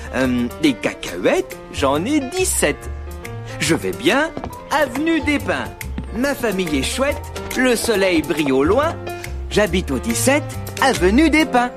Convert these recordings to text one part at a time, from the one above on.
Des cacahuètes, j'en ai 17. Je vais bien, avenue des Pins. Ma famille est chouette, le soleil brille au loin. J'habite au 17, avenue des Pins.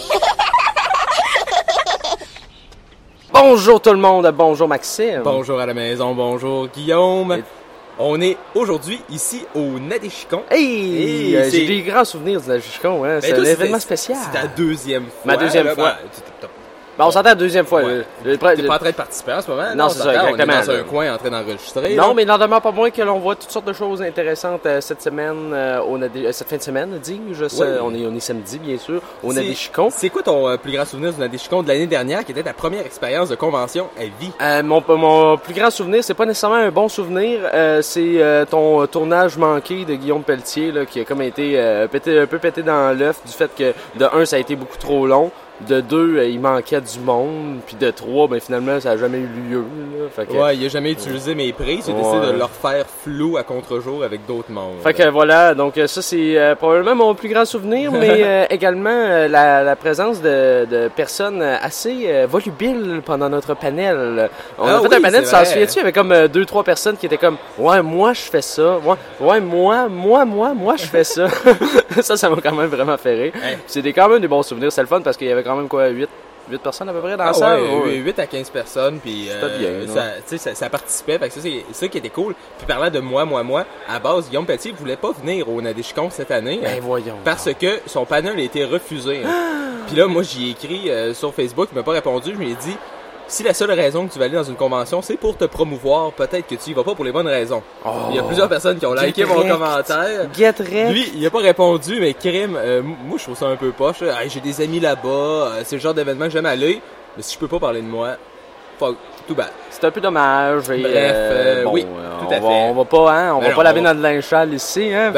Bonjour tout le monde, bonjour Maxime. Bonjour à la maison, bonjour Guillaume. On est aujourd'hui ici au Nadéchicon. Hey, j'ai des grands souvenirs du Nadéchicon, hein. C'est un événement spécial. C'est ta deuxième fois. Ma deuxième fois. On s'entend la deuxième fois. Ouais. T'es pas en train de participer en ce moment? Non, c'est ça, exactement. On est dans un coin en train d'enregistrer. Non, mais il n'en demeure pas moins que l'on voit toutes sortes de choses intéressantes cette semaine, cette fin de semaine, dis-je. Oui. On est samedi, bien sûr, au Nadéchicon. C'est quoi ton plus grand souvenir du Nadéchicon de l'année dernière, qui était ta première expérience de convention à vie? Mon plus grand souvenir, c'est pas nécessairement un bon souvenir, c'est ton tournage manqué de Guillaume Pelletier, là, qui a comme été un peu pété dans l'œuf du fait que, de 1, ça a été beaucoup trop long. De 2, il manquait du monde. Puis de 3, ben finalement, ça n'a jamais eu lieu. Là. Fait que, ouais, il n'a jamais utilisé mes prises. J'ai décidé de leur faire flou à contre-jour avec d'autres mondes. Fait que voilà, donc ça c'est probablement mon plus grand souvenir, mais également la présence de personnes assez volubiles pendant notre panel. On a fait un panel, ça souviens-tu? Il y avait comme 2-3 personnes qui étaient comme « Ouais, moi je fais ça. Ouais, moi je fais ça. » Ça m'a quand même vraiment fait rire. Hey. C'était quand même des bons souvenirs. C'est le fun parce qu'il y avait quand même quoi, 8 personnes à peu près dans la salle? Ouais, 8 à 15 personnes, puis ça participait, fait que ça, c'est ça qui était cool. Puis parlant de moi, à base, Guillaume Pelletier voulait pas venir au Nadéchicon cette année. Ben voyons. Parce que son panel a été refusé. Puis là, moi, j'y ai écrit sur Facebook, il m'a pas répondu, je lui ai dit... Si la seule raison que tu vas aller dans une convention, c'est pour te promouvoir, peut-être que tu y vas pas pour les bonnes raisons. Oh, il y a plusieurs personnes qui ont liké mon commentaire. Lui, il a pas répondu, mais crime, moi je trouve ça un peu poche. Hey, j'ai des amis là-bas, c'est le genre d'événement que j'aime aller, mais si je peux pas parler de moi, fuck, tout bad. C'est un peu dommage. Et bref, oui, tout à fait. On va pas laver notre linge sale ici, hein.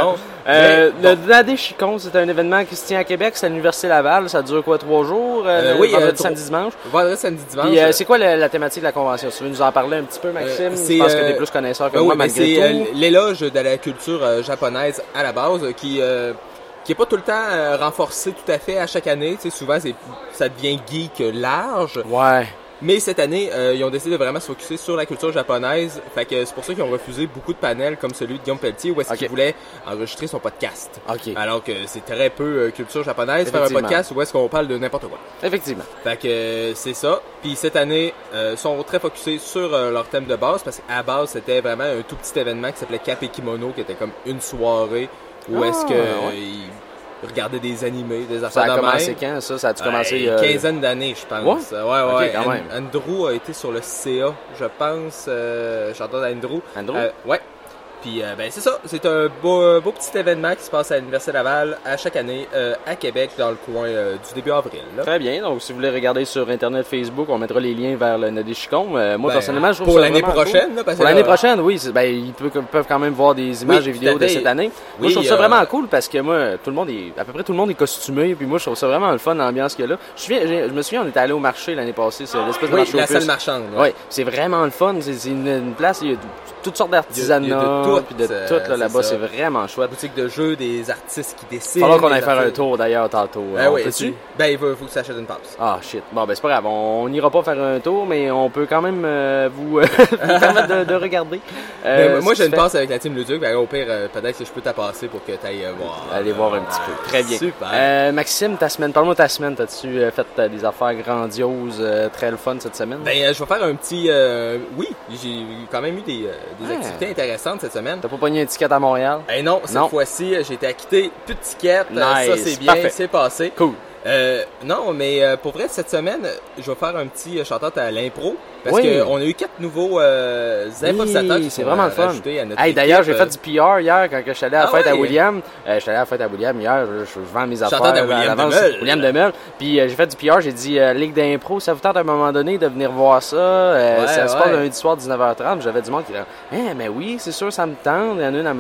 Le Nadéchicon, c'est un événement qui se tient à Québec, c'est à l'Université Laval. Ça dure quoi, 3 jours? Vendredi, samedi, dimanche. Vendredi, samedi, dimanche. Puis, c'est quoi la thématique de la convention? Tu veux nous en parler un petit peu, Maxime? Je pense que t'es plus connaisseur que moi, malgré tout. C'est l'éloge de la culture japonaise à la base, qui est pas tout le temps renforcé tout à fait à chaque année. Tu sais, souvent, ça devient geek large. Ouais. Mais cette année, ils ont décidé de vraiment se focusser sur la culture japonaise. Fait que c'est pour ça qu'ils ont refusé beaucoup de panels comme celui de Guillaume Pelletier où est-ce qu'il voulait enregistrer son podcast. Alors que c'est très peu culture japonaise, faire un podcast où est-ce qu'on parle de n'importe quoi. Effectivement. Fait que c'est ça. Puis cette année, sont très focusés sur leur thème de base parce qu'à base, c'était vraiment un tout petit événement qui s'appelait Cap et Kimono, qui était comme une soirée où est-ce que regarder des animés, des affaires de même. Ça a commencé quand, ça? Ça a-tu commencé? Une quinzaine d'années, je pense. Ouais, quand même. Andrew a été sur le CA, je pense. Chanteur d'Andrew. Ouais. Puis, c'est ça. C'est un beau petit événement qui se passe à l'Université Laval à chaque année à Québec, dans le coin du début avril. Là. Très bien. Donc, si vous voulez regarder sur Internet, Facebook, on mettra les liens vers le Nadéchicon. Moi, personnellement, je trouve pour ça l'année prochaine. Cool. Là, parce pour l'année prochaine, oui. Ils peuvent quand même voir des images et vidéos de cette année. Moi, je trouve ça vraiment cool parce que moi, à peu près tout le monde est costumé. Puis moi, je trouve ça vraiment le fun, l'ambiance qu'il y a là. Je me souviens, on était allé au marché l'année passée. C'est l'espèce de marché la salle marchande. Oui, c'est vraiment le fun. C'est une place, il y a toutes sortes d'artisanat. Puis de tout. Là-bas, c'est vraiment chouette. Boutique de jeux, des artistes qui dessinent. Faudra qu'on aille faire un tour d'ailleurs tantôt. Oui, il faut que tu achètes une passe. Ah, shit. Bon, c'est pas grave. On n'ira pas faire un tour, mais on peut quand même vous permettre de regarder. Moi, j'ai une passe avec la team Luduc. Au pire, peut-être que je peux t'appasser pour que tu ailles voir. Aller voir un petit peu. Très bien. Super. Maxime, parle-moi de ta semaine. T'as-tu fait des affaires grandioses, très le fun cette semaine? Je vais faire un petit... oui, j'ai quand même eu des activités intéressantes cette semaine. T'as pas pogné un ticket à Montréal? Non, cette fois-ci, j'ai été acquitté. Plus de ticket. Nice. Ça, c'est bien. Parfait. C'est passé. Cool. Non, mais pour vrai, cette semaine, je vais faire un petit shout-out à l'impro. Parce qu'on a eu 4 nouveaux improvisateurs qui c'est vraiment le fun. À notre équipe. D'ailleurs, j'ai fait du PR hier quand je suis allé à la fête à William. Je suis allé à la fête à William hier. Je vends mes affaires à William Demel. Puis j'ai fait du PR. J'ai dit Ligue d'impro, ça vous tente à un moment donné de venir voir ça? Ça se passe lundi soir 19h30. J'avais du monde qui disait mais oui, c'est sûr, ça me tente. Il y en a une à me...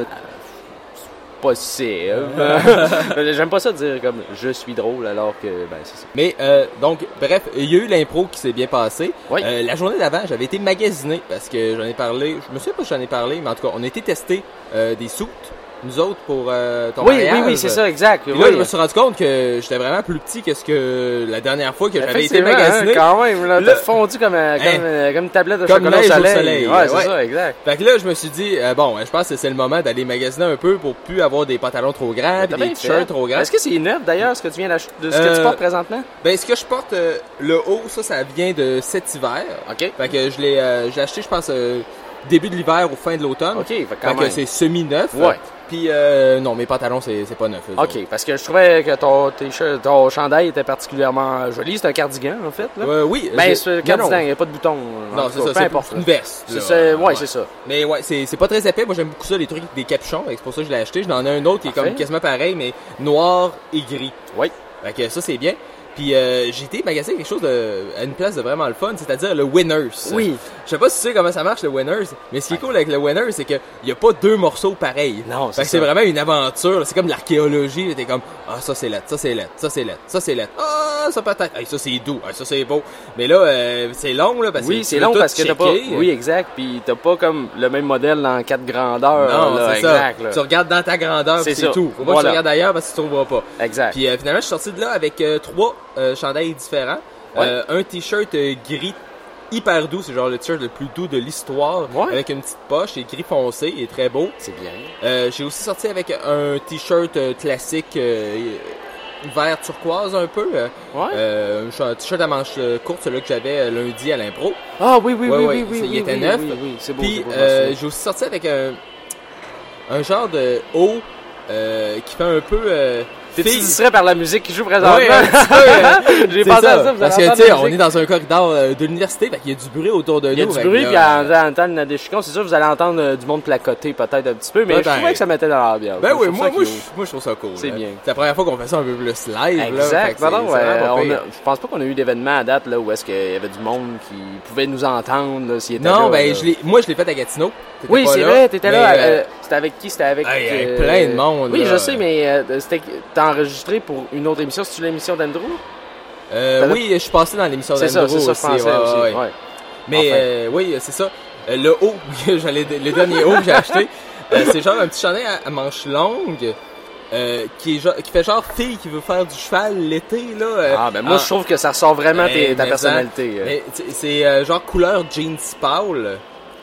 possible. J'aime pas ça dire comme je suis drôle alors que c'est ça. Mais donc bref, il y a eu l'impro qui s'est bien passé. Oui. La journée d'avant, j'avais été magasiné parce que j'en ai parlé, je me souviens pas si j'en ai parlé, mais en tout cas, on a été tester des soutes nous autres pour ton mariage. Oui, c'est ça, exact. Puis là, je me suis rendu compte que j'étais vraiment plus petit que ce que la dernière fois que j'avais été magasiné. Quand même, là, t'as fondu comme une tablette de chocolat au soleil. Ouais, c'est ça, exact. Fait que là, je me suis dit, je pense que c'est le moment d'aller magasiner un peu pour plus avoir des pantalons trop grands, pis des t-shirts trop grands. Est-ce que c'est neuf d'ailleurs, ce que tu viens d'acheter, de ce que tu portes présentement? Ben, ce que je porte, le haut, ça vient de cet hiver. OK. Fait que je l'ai acheté, je pense, début de l'hiver ou fin de l'automne. OK, fait que c'est semi-neuf. Ouais. Puis non, mes pantalons, c'est pas neuf. OK, parce que je trouvais que ton chandail était particulièrement joli. C'est un cardigan, en fait, là. Oui. Ben, c'est un cardigan, il n'y a pas de bouton. Non, c'est ça, c'est une veste. C'est ça. Mais ouais, c'est pas très épais. Moi, j'aime beaucoup ça, les trucs avec des capuchons. C'est pour ça que je l'ai acheté. J'en ai un autre qui est comme quasiment pareil, mais noir et gris. Oui. Fait que ça, c'est bien. Puis j'ai été magasiner quelque chose à une place de vraiment le fun, c'est-à-dire le Winners. Oui. Je sais pas si tu sais comment ça marche le Winners, mais ce qui est cool avec le Winners, c'est que y a pas deux morceaux pareils. Non, c'est ça. C'est vraiment une aventure. C'est comme l'archéologie. T'es comme ça c'est lettre, ça c'est lettre, ça c'est lettre, ça c'est lettre. Ça peut-être. Ça c'est doux, ça c'est beau. Mais là c'est long là parce que c'est long parce que t'as pas. Oui, exact. Puis t'as pas comme le même modèle dans 4 grandeurs. Non, là, c'est exact, ça. là. Tu regardes dans ta grandeur, c'est tout. Faut pas que tu regardes ailleurs parce que tu trouveras pas. Exact. Puis finalement je suis sorti de là avec 3 chandails différents. Ouais. Un t-shirt gris hyper doux, c'est genre le t-shirt le plus doux de l'histoire, avec une petite poche et gris foncé, et très beau. C'est bien. J'ai aussi sorti avec un t-shirt classique vert turquoise un peu. Un t-shirt à manches courtes, celui que j'avais lundi à l'impro. Ah oui, il était neuf. Oui, c'est beau. Puis j'ai aussi sorti avec un genre de haut qui fait un peu... T'es-tu distrait par la musique qui joue présentement? Oui, un petit peu. J'ai pensé à ça, vous parce que, tu sais, on est dans un corridor de l'université, fait qu'il y a du bruit autour de nous. Il y a du bruit, puis à entendre la déchiquon, c'est sûr que vous allez entendre du monde placoter peut-être un petit peu, mais je trouvais que ça mettait dans l'ambiance. Ben oui, moi, je trouve ça cool. C'est bien. C'est la première fois qu'on fait ça un peu plus live. Exact. Je pense pas qu'on a eu d'événement à date là où est-ce qu'il y avait du monde qui pouvait nous entendre s'il était là. Non, ben moi je l'ai fait à Gatineau. Oui, c'est vrai, t'étais là. C'était avec qui? C'était avec plein de monde. Oui, je sais, mais t'as enregistré pour une autre émission. C'est-tu l'émission d'Andrew? Oui, je suis passé dans l'émission d'Andrew aussi. C'est ça, je pensais aussi. Ouais. Mais oui, c'est ça. Le haut, le dernier haut que j'ai acheté, c'est genre un petit chandail à manches longues. Qui fait genre fille qui veut faire du cheval l'été là. Moi je trouve que ça ressort vraiment ta personnalité. Mais c'est genre couleur jeans pâle.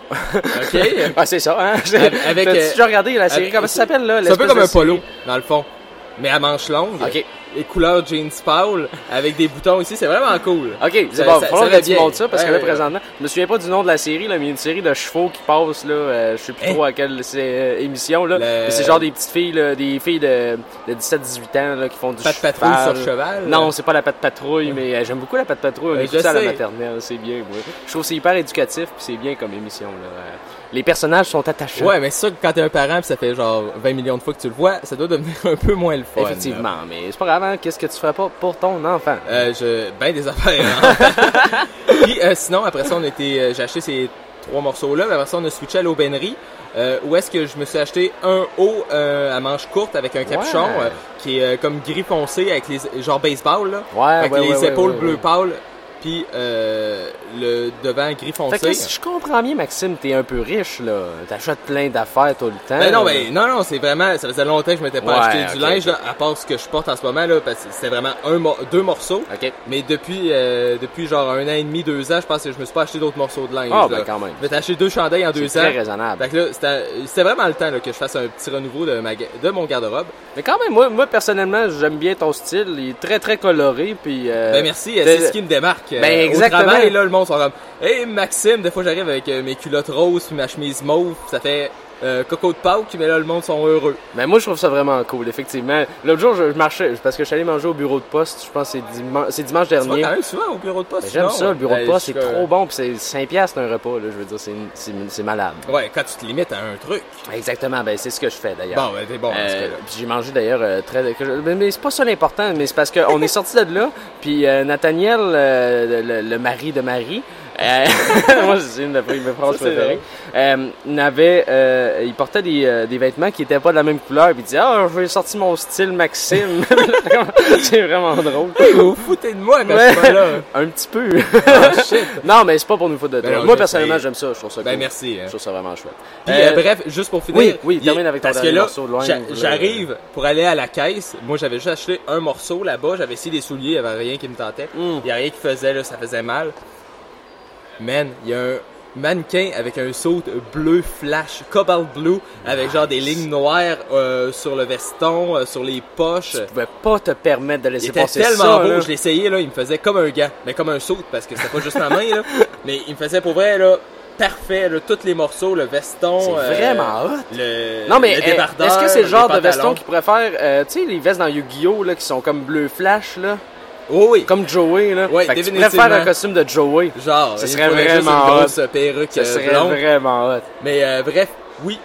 OK. C'est ça hein. T'as-tu déjà regardé la série comment ça s'appelle là? C'est un peu comme un polo dans le fond. Mais à manches longues. OK. Et couleur jeans pâle avec des boutons ici, c'est vraiment cool. OK, c'est bon, faut que tu montres ça parce que là présentement, je me souviens pas du nom de la série là, mais il y a une série de chevaux qui passe là, je sais plus trop à quelle émission là, mais c'est genre des petites filles là, des filles de 17-18 ans là qui font du cheval. Patte patrouille sur cheval. Non, c'est pas la patte patrouille, mais j'aime beaucoup la patte patrouille, on écoute ça à la maternelle, c'est bien moi. Je trouve que c'est hyper éducatif puis c'est bien comme émission là. Les personnages sont attachants. Ouais, mais c'est sûr que quand t'es un parent pis ça fait genre 20 millions de fois que tu le vois, ça doit devenir un peu moins le fun. Effectivement, là. Mais c'est pas grave, hein? Qu'est-ce que tu ferais pas pour ton enfant? Des affaires. Puis sinon, après ça, j'ai acheté ces 3 morceaux-là, mais après ça, on a switché à l'aubainerie, où est-ce que je me suis acheté un haut à manches courtes avec un capuchon qui est comme gris foncé avec les genre baseball là, avec les épaules bleu pâle. Puis le devant gris foncé. Fait que si je comprends bien, Maxime, t'es un peu riche, là. T'achètes plein d'affaires tout le temps. Non, c'est vraiment... Ça faisait longtemps que je m'étais pas acheté du linge, là, à part ce que je porte en ce moment, là, parce que c'était vraiment 2 morceaux. OK. Mais depuis genre 1 an et demi, 2 ans, je pense que je me suis pas acheté d'autres morceaux de linge. Quand même. Je m'étais acheté 2 chandails en 2 ans. C'est très raisonnable. Fait que là, c'était vraiment le temps là, que je fasse un petit renouveau de mon garde-robe. Mais quand même, moi personnellement, j'aime bien ton style. Il est très, très coloré, puis... merci, c'est ce qui me démarque. Exactement. Au travail, là, le monde sont comme « Hey, Maxime! » Des fois, j'arrive avec mes culottes roses puis ma chemise mauve. Ça fait coco de Pâques, mais là, le monde sont heureux. Mais moi, je trouve ça vraiment cool, effectivement. L'autre jour, je marchais, parce que je suis allé manger au bureau de poste. Je pense que c'est dimanche dernier. Tu vas quand même souvent au bureau de poste. J'aime ça, le bureau de poste. C'est trop bon. Puis c'est 5$ un repas, là. Je veux dire, c'est malade. Ouais, quand tu te limites à un truc. Exactement. C'est ce que je fais, d'ailleurs. Bon, t'es bon. Puis j'ai mangé, d'ailleurs, mais c'est pas ça l'important. Mais c'est parce qu'on est sorti de là. Puis Nathaniel, le mari de Marie, Moi, c'est une de mes phrases préférées. Il portait des vêtements qui n'étaient pas de la même couleur. Puis il disait, je vais sortir mon style Maxime. C'est vraiment drôle. Vous foutez de moi quand je suis pas là. Un petit peu. Oh, shit. Non, mais c'est pas pour nous foutre de toi. Moi, personnellement, j'aime ça. Je trouve ça cool. Merci. Je trouve ça vraiment chouette. Puis, bref, juste pour finir. Oui, termine avec ton parce que là, morceau de loin. J'arrive pour aller à la caisse. Moi, j'avais juste acheté un morceau là-bas. J'avais essayé des souliers. Il n'y avait rien qui me tentait. Il n'y a rien qui faisait, là. Ça faisait mal. Man, il y a un mannequin avec un saut bleu flash, cobalt blue, avec genre des lignes noires sur le veston, sur les poches. Tu pouvais pas te permettre de laisser passer ça. Il était tellement beau, là. je l'essayais, là, il me faisait comme un gant, mais comme un saut, parce que c'était pas juste ma main, là. Mais il me faisait pour vrai, là, parfait, là, tous les morceaux, le veston. C'est vraiment hot. Non, mais est-ce que c'est le genre de veston qu'ils pourraient faire, tu sais, les vestes dans Yu-Gi-Oh, là, qui sont comme bleu flash, là? Oh oui. Comme Joey, là. Oui, fait que tu pourrais faire un costume de Joey. Genre, ce serait vraiment hot. Grosse perruque ce serait blonde. vraiment hot. Mais bref, oui,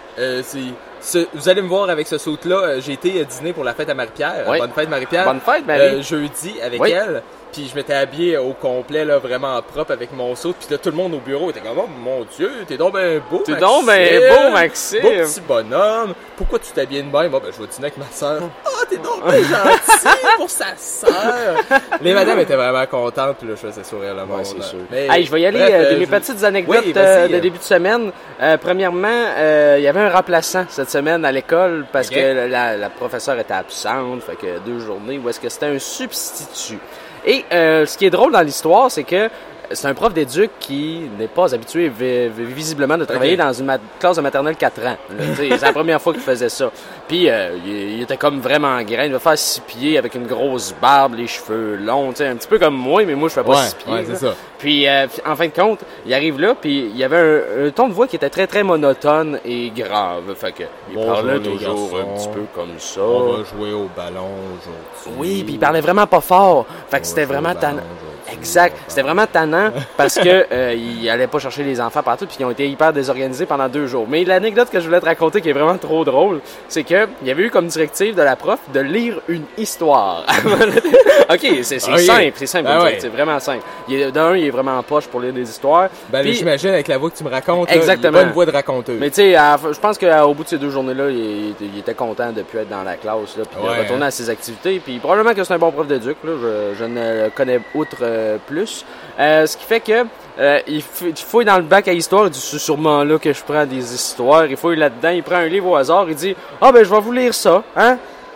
vous allez me voir avec ce saut-là. J'ai été dîner pour la fête à Marie-Pierre. Oui. Bonne fête, Marie-Pierre. Bonne fête, Marie. Jeudi avec Oui. elle. Puis je m'étais habillé au complet, là, vraiment propre avec mon saut. Puis là, tout le monde au bureau était comme, oh mon Dieu, t'es donc ben beau, T'es donc ben beau, Maxime. Beau petit bonhomme. Pourquoi tu t'habilles de même? Moi, ben, je vais dîner avec ma soeur. Oh, t'es donc ben gentil pour sa soeur. Les madames étaient vraiment contentes. Puis là, je faisais sourire le monde. Ouais, c'est sûr. Mais, hey, je vais y aller de mes petites anecdotes de début de semaine. Premièrement, il y avait un remplaçant cette semaine à l'école parce que la professeure était absente. Fait que 2 journées où est-ce que c'était un substitut. Et ce qui est drôle dans l'histoire, c'est que c'est un prof d'éduc qui n'est pas habitué visiblement de travailler dans une classe de maternelle 4 ans. C'est la première fois qu'il faisait ça. Puis il était comme vraiment grand. Il devait faire 6 pieds avec une grosse barbe, les cheveux longs, un petit peu comme moi, mais moi je fais pas 6 pieds. Ouais, c'est ça. Puis en fin de compte, il arrive là, puis il y avait un ton de voix qui était très très monotone et grave. Fait que il parlait toujours un petit peu comme ça. On va jouer au ballon aujourd'hui. Oui, puis il parlait vraiment pas fort. Fait que c'était vraiment tannant. Exact. C'était vraiment tannant parce que il allait pas chercher les enfants partout puis ils ont été hyper désorganisés pendant 2 jours. Mais l'anecdote que je voulais te raconter qui est vraiment trop drôle, c'est que il y avait eu comme directive de la prof de lire une histoire. OK, c'est simple, c'est vraiment simple. Il est vraiment poche pour lire des histoires. Ben puis, j'imagine avec la voix que tu me racontes, exactement. Là, il a pas une voix de raconteuse. Mais tu sais, je pense qu'au bout de ces 2 journées-là, il était content de plus être dans la classe là, puis de retourner à ses activités. Puis probablement que c'est un bon prof d'éduc là, je ne le connais outre plus. Ce qui fait que il fouille dans le bac à histoire, il dit c'est sûrement là que je prends des histoires, il fouille là-dedans, il prend un livre au hasard, il dit je vais vous lire ça, hein?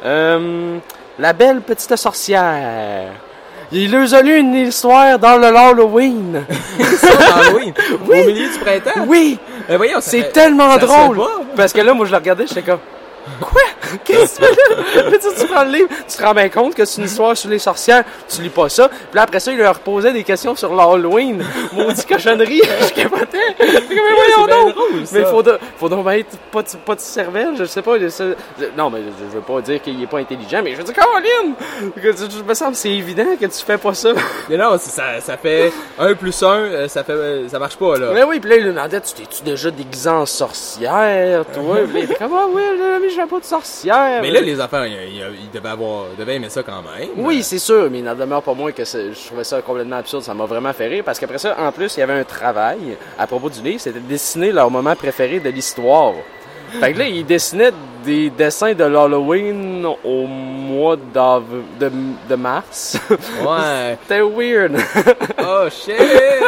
La belle petite sorcière. Il leur a lu une histoire dans le Halloween. Halloween? Oui. Au milieu du printemps? Oui! Voyons, c'est tellement drôle! Parce que là, moi, je le regardais, j'étais comme... Quoi? Qu'est-ce que tu fais là? Tu prends le livre, tu te rends bien compte que c'est une histoire sur les sorcières, tu lis pas ça. Puis là, après ça, il leur posait des questions sur l'Halloween. Maudit cochonnerie, je capotais. Mais voyons donc! Mais faut donc être pas de cervelle, je sais pas. Non, mais je veux pas dire qu'il est pas intelligent, mais je veux dire, Caroline! Je me semble c'est évident que tu fais pas ça. Mais non, ça fait 1 plus 1, ça marche pas, là. Mais oui, pis là, il lui demandait, t'es-tu déjà déguisé en sorcière, toi? Pis il était comme, oui, mais je fais pas de sorcière. Mais là, les enfants, ils devaient aimer ça quand même. Oui, c'est sûr, mais il n'en demeure pas moins que je trouvais ça complètement absurde. Ça m'a vraiment fait rire parce qu'après ça, en plus, il y avait un travail à propos du livre. C'était de dessiner leur moment préféré de l'histoire. Fait que là, ils dessinaient des dessins de l'Halloween au mois de mars. Ouais. C'était weird. Oh shit!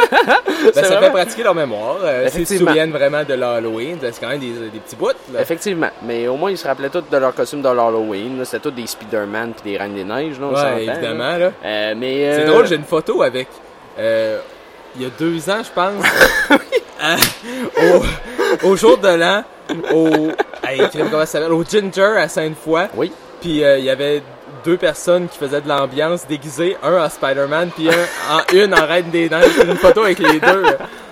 Ça fait pratiquer leur mémoire. S'ils se souviennent vraiment de l'Halloween, c'est quand même des petits bouts. Là. Effectivement. Mais au moins, ils se rappelaient tous de leur costume de l'Halloween. C'était tous des Spider-Man puis des Reines des Neiges. Là, ouais, évidemment. Là. Mais, c'est drôle, j'ai une photo avec... il y a 2 ans, je pense. Au jour de l'an, comment ça s'appelle? Au Ginger à Sainte-Foy. Oui. Puis il y avait 2 personnes qui faisaient de l'ambiance déguisées, un en Spider-Man puis une en Reine des Neiges. Une photo avec les 2.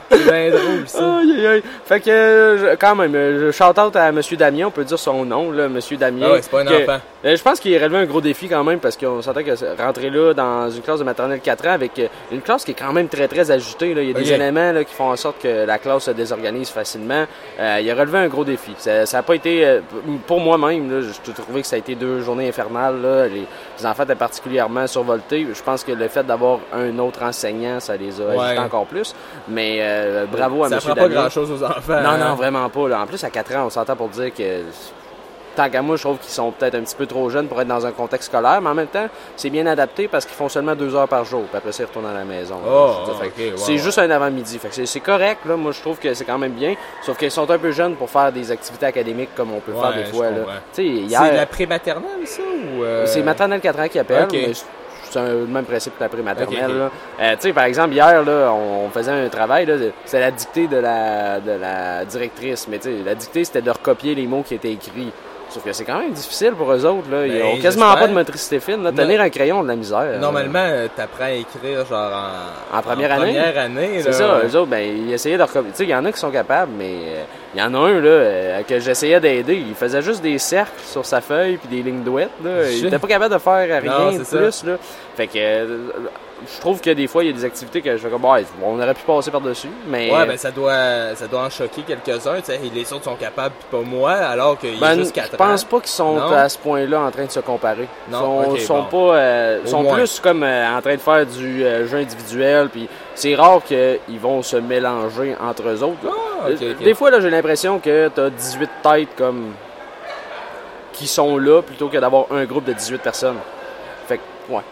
C'est bien drôle, ça. Aïe, aïe. Fait que, quand même, je shout-out à M. Damien, on peut dire son nom, là, M. Damien. Ah ouais, c'est pas un enfant. Je pense qu'il relevait un gros défi quand même, parce qu'on s'entend que rentrer là dans une classe de maternelle 4 ans avec une classe qui est quand même très, très ajoutée, là. Il y a des éléments là, qui font en sorte que la classe se désorganise facilement. Il a relevé un gros défi. Ça a pas été, pour moi-même, là, je trouvais que ça a été 2 journées infernales, là. Les enfants étaient particulièrement survoltés. Je pense que le fait d'avoir un autre enseignant, ça les a agités encore plus. Mais bravo à M. Damien. Ça prend pas grand-chose aux enfants. Non, vraiment pas. Là. En plus, à 4 ans, on s'entend pour dire que... Tant qu'à moi, je trouve qu'ils sont peut-être un petit peu trop jeunes pour être dans un contexte scolaire, mais en même temps, c'est bien adapté parce qu'ils font seulement 2 heures par jour, puis après ça, ils retournent à la maison. C'est juste un avant-midi. Fait que c'est correct, là. Moi, je trouve que c'est quand même bien, sauf qu'ils sont un peu jeunes pour faire des activités académiques comme on peut faire des fois. Hier, c'est la pré-maternelle, ça? Ou C'est maternelle 4 ans qui appelle, mais c'est le même principe que la pré-maternelle. Tu sais, par exemple, hier, là, on faisait un travail, là, c'est la dictée de la directrice, mais tu sais, la dictée, c'était de recopier les mots qui étaient écrits. Sauf que c'est quand même difficile pour eux autres. Là. Ils ont quasiment pas de motricité fine. Là. Tenir un crayon, de la misère. Normalement, t'apprends à écrire genre en première année. C'est ça. Eux autres, ils essayaient de recopier. Tu sais, il y en a qui sont capables, mais il y en a un là que j'essayais d'aider. Il faisait juste des cercles sur sa feuille puis des lignes douettes. Là. Il était pas capable de faire rien de plus. Là. Fait que... je trouve que des fois, il y a des activités que je fais comme, on aurait pu passer par-dessus, mais... Ouais, ben ça doit en choquer quelques-uns, tu sais, les autres sont capables, puis pas moi, alors qu'il y a juste 4 ans. Je pense pas qu'ils sont à ce point-là en train de se comparer. Ils sont plus comme en train de faire du jeu individuel, puis c'est rare qu'ils vont se mélanger entre eux autres. Des fois, là, j'ai l'impression que t'as 18 têtes comme qui sont là, plutôt que d'avoir un groupe de 18 personnes. Fait que, ouais.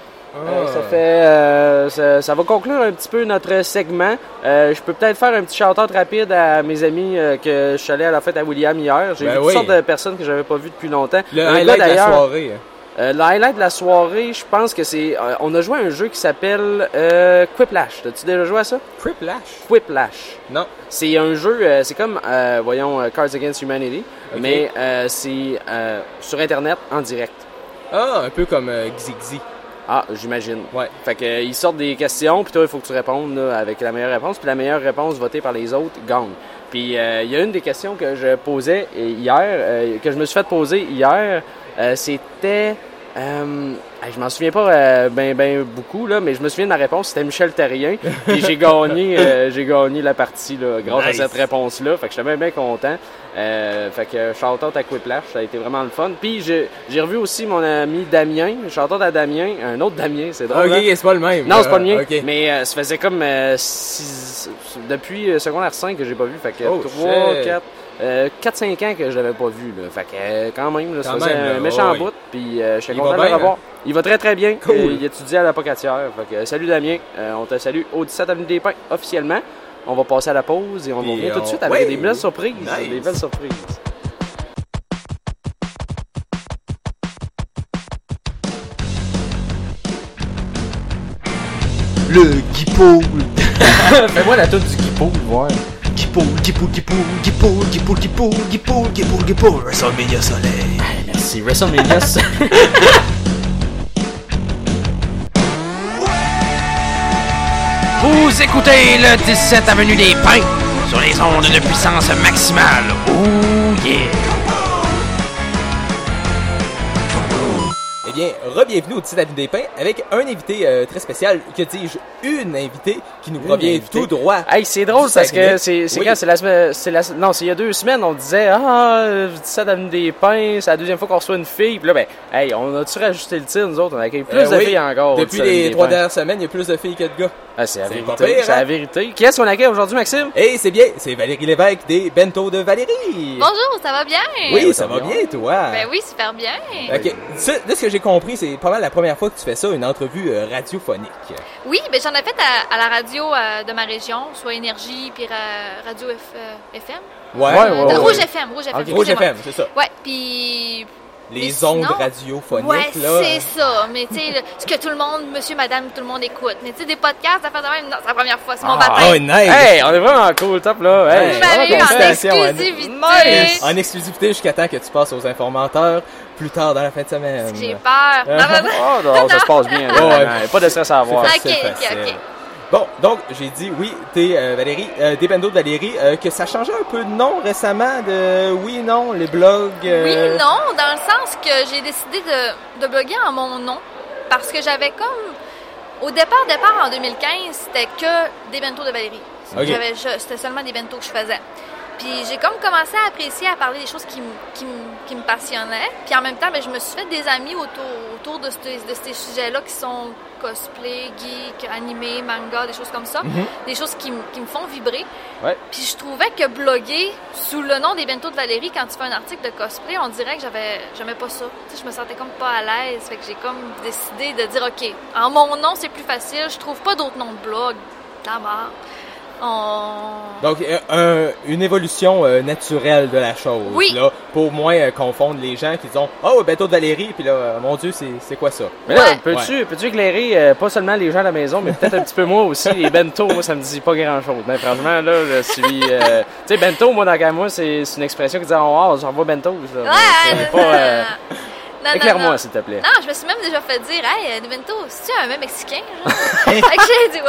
Ça va conclure un petit peu notre segment. Je peux peut-être faire un petit shout-out rapide à mes amis que je suis allé à la fête à William hier. J'ai vu toutes sortes de personnes que j'avais pas vues depuis longtemps. Le highlight de la soirée. Le highlight de la soirée, je pense que c'est... on a joué à un jeu qui s'appelle Quiplash. T'as-tu déjà joué à ça? Quiplash. Non. C'est un jeu, c'est comme, Cards Against Humanity, mais c'est sur Internet en direct. Ah, un peu comme Xixi. Ah, j'imagine. Ouais. Fait que ils sortent des questions, puis toi, il faut que tu répondes là, avec la meilleure réponse, puis la meilleure réponse votée par les autres gagne. Puis il y a une des questions que je posais hier, que je me suis fait poser hier, c'était... je m'en souviens pas ben beaucoup, là, mais je me souviens de ma réponse, c'était Michel Terrien. Puis j'ai gagné la partie là, grâce à cette réponse-là. Fait que j'étais bien content. Fait que shout-out à Quiplash, ça a été vraiment le fun. Puis j'ai revu aussi mon ami Damien. Shout-out à Damien, un autre Damien, c'est drôle. Ok, c'est pas le même. Non, c'est pas le mien. Mais ça faisait comme depuis secondaire 5 que j'ai pas vu. Fait que 4-5 ans que je l'avais pas vu. Là. Fait que quand même, là, ça faisait un méchant bout. Puis je suis content de le revoir. Il va très très bien. Cool. Il étudie à la Pocatière. Fait que salut Damien. On te salue au 17 Avenue des Pins officiellement. On va passer à la pause et on revient tout de suite avec des belles surprises. Nice. Des belles surprises. Le Guipoule. Fais-moi la toute du Guipoule, voir. Guipoule. WrestleMania Soleil. Merci, WrestleMania. Vous écoutez le 17 Avenue des Pins sur les ondes de puissance maximale. Oh yeah! Eh bien, re-bienvenue au 17 Avenue des Pins avec un invité très spécial, que dis-je, une invitée qui nous provient tout droit. Hey, c'est drôle parce que c'est quand non, c'est il y a 2 semaines, on disait 17 Avenue des Pins, c'est la deuxième fois qu'on reçoit une fille. Puis là, on a-tu rajouté le titre, nous autres, on accueille plus de filles encore. Depuis les 3 dernières semaines, il y a plus de filles que de gars. Ah, c'est la vérité. C'est la vérité. Qui est-ce qu'on accueille aujourd'hui, Maxime? Eh, c'est bien, c'est Valérie Lévesque des Bento de Valérie. Bonjour, ça va bien? Oui, ça va bien, toi. Ben oui, super bien. Ok, de ce que j'ai compris, c'est pas mal la première fois que tu fais ça, une entrevue radiophonique. Oui, ben j'en ai fait à la radio de ma région, soit Énergie puis Radio FM. Ouais. Rouge FM. Okay. Rouge FM, c'est ça. Ouais, puis... Les ondes radiophoniques, là. Ouais, c'est ça. Mais tu sais, ce que tout le monde, monsieur, madame, tout le monde écoute. Mais tu sais, des podcasts, ça fait de même, non, c'est la première fois, c'est mon baptême. Oh, nice! Hey, on est vraiment cool, top, là. Hey, vous m'avez eu en exclusivité. Nice. En exclusivité jusqu'à temps que tu passes aux informateurs plus tard dans la fin de semaine. J'ai peur. Non, ça se passe bien. Pas de stress à avoir. Ok. Bon, donc, j'ai dit, oui, Valérie, des bandos de Valérie, que ça changeait un peu de nom récemment, oui, non, les blogs... Oui, non, dans le sens que j'ai décidé de bloguer en mon nom, parce que j'avais comme... Au départ en 2015, c'était que des bentos de Valérie. Okay. C'était seulement des bentos que je faisais. Puis j'ai comme commencé à apprécier, à parler des choses qui me passionnaient. Puis en même temps, je me suis fait des amis autour de ces sujets-là qui sont cosplay, geek, animé, manga, des choses comme ça. Mm-hmm. Des choses qui me font vibrer. Ouais. Puis je trouvais que bloguer sous le nom des bentos de Valérie, quand tu fais un article de cosplay, on dirait que j'aimais pas ça. Tu sais, je me sentais comme pas à l'aise. Fait que j'ai comme décidé de dire, OK, en mon nom, c'est plus facile. Je trouve pas d'autres noms de blog. La mort. Donc, une évolution naturelle de la chose, oui. Là, pour moins confondre les gens qui disent « Oh, bentos de Valérie », puis là, mon Dieu, c'est quoi ça? Mais là, peux-tu éclairer pas seulement les gens à la maison, mais peut-être un petit peu moi aussi, les bentos, moi, ça me dit pas grand-chose. Mais franchement, là, je suis... tu sais, bento, moi, dans moi, c'est une expression qui dit « Oh, j'en vois bentos ». Éclaire-moi, s'il te plaît. Non, je me suis même déjà fait dire, hey, des bentos, c'est-tu un même Mexicain, genre? Fait que j'ai dit,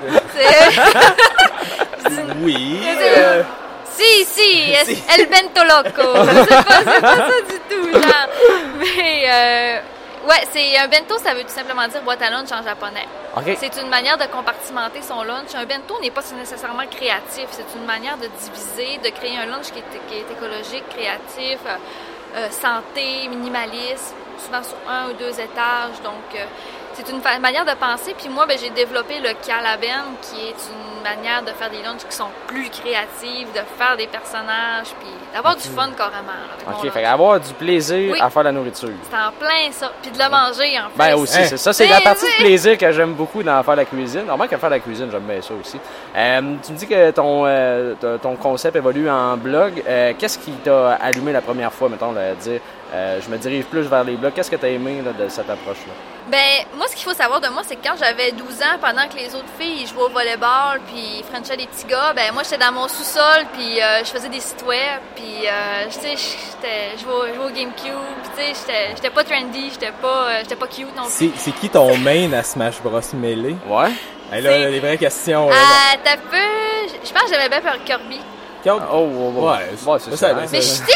Oui. Si, el bento loco. C'est pas ça du tout, genre. Mais, c'est un bento, ça veut tout simplement dire boîte à lunch en japonais. Okay. C'est une manière de compartimenter son lunch. Un bento n'est pas nécessairement créatif. C'est une manière de diviser, de créer un lunch qui est écologique, créatif, santé, minimaliste, souvent sur 1 ou 2 étages. Donc, c'est une manière de penser. Puis moi, j'ai développé le Calaben, qui est une manière de faire des lunchs qui sont plus créatives, de faire des personnages, puis d'avoir du fun carrément. Là, OK, fait avoir du plaisir à faire la nourriture. C'est en plein ça. Puis de le manger, en fait. Ben aussi, c'est ça. C'est la partie de plaisir que j'aime beaucoup dans faire la cuisine. Normalement, qu'à faire la cuisine, j'aime bien ça aussi. Tu me dis que ton concept évolue en blog. Qu'est-ce qui t'a allumé la première fois, mettons, de dire je me dirige plus vers les blogs. Qu'est-ce que tu as aimé là, de cette approche-là? Ben, moi, ce qu'il faut savoir de moi, c'est que quand j'avais 12 ans, pendant que les autres filles jouaient au volleyball, puis ils frenchaient les petits gars, ben moi, j'étais dans mon sous-sol, puis je faisais des sites web, puis tu sais, je jouais au GameCube, puis tu sais, j'étais pas trendy, j'étais pas cute non plus. C'est qui ton main à Smash Bros Melee? Ouais. Hey, là, les vraies questions. T'as peu... Je pense que j'aimais bien faire Kirby. Ouais, c'est ça. Mais je suis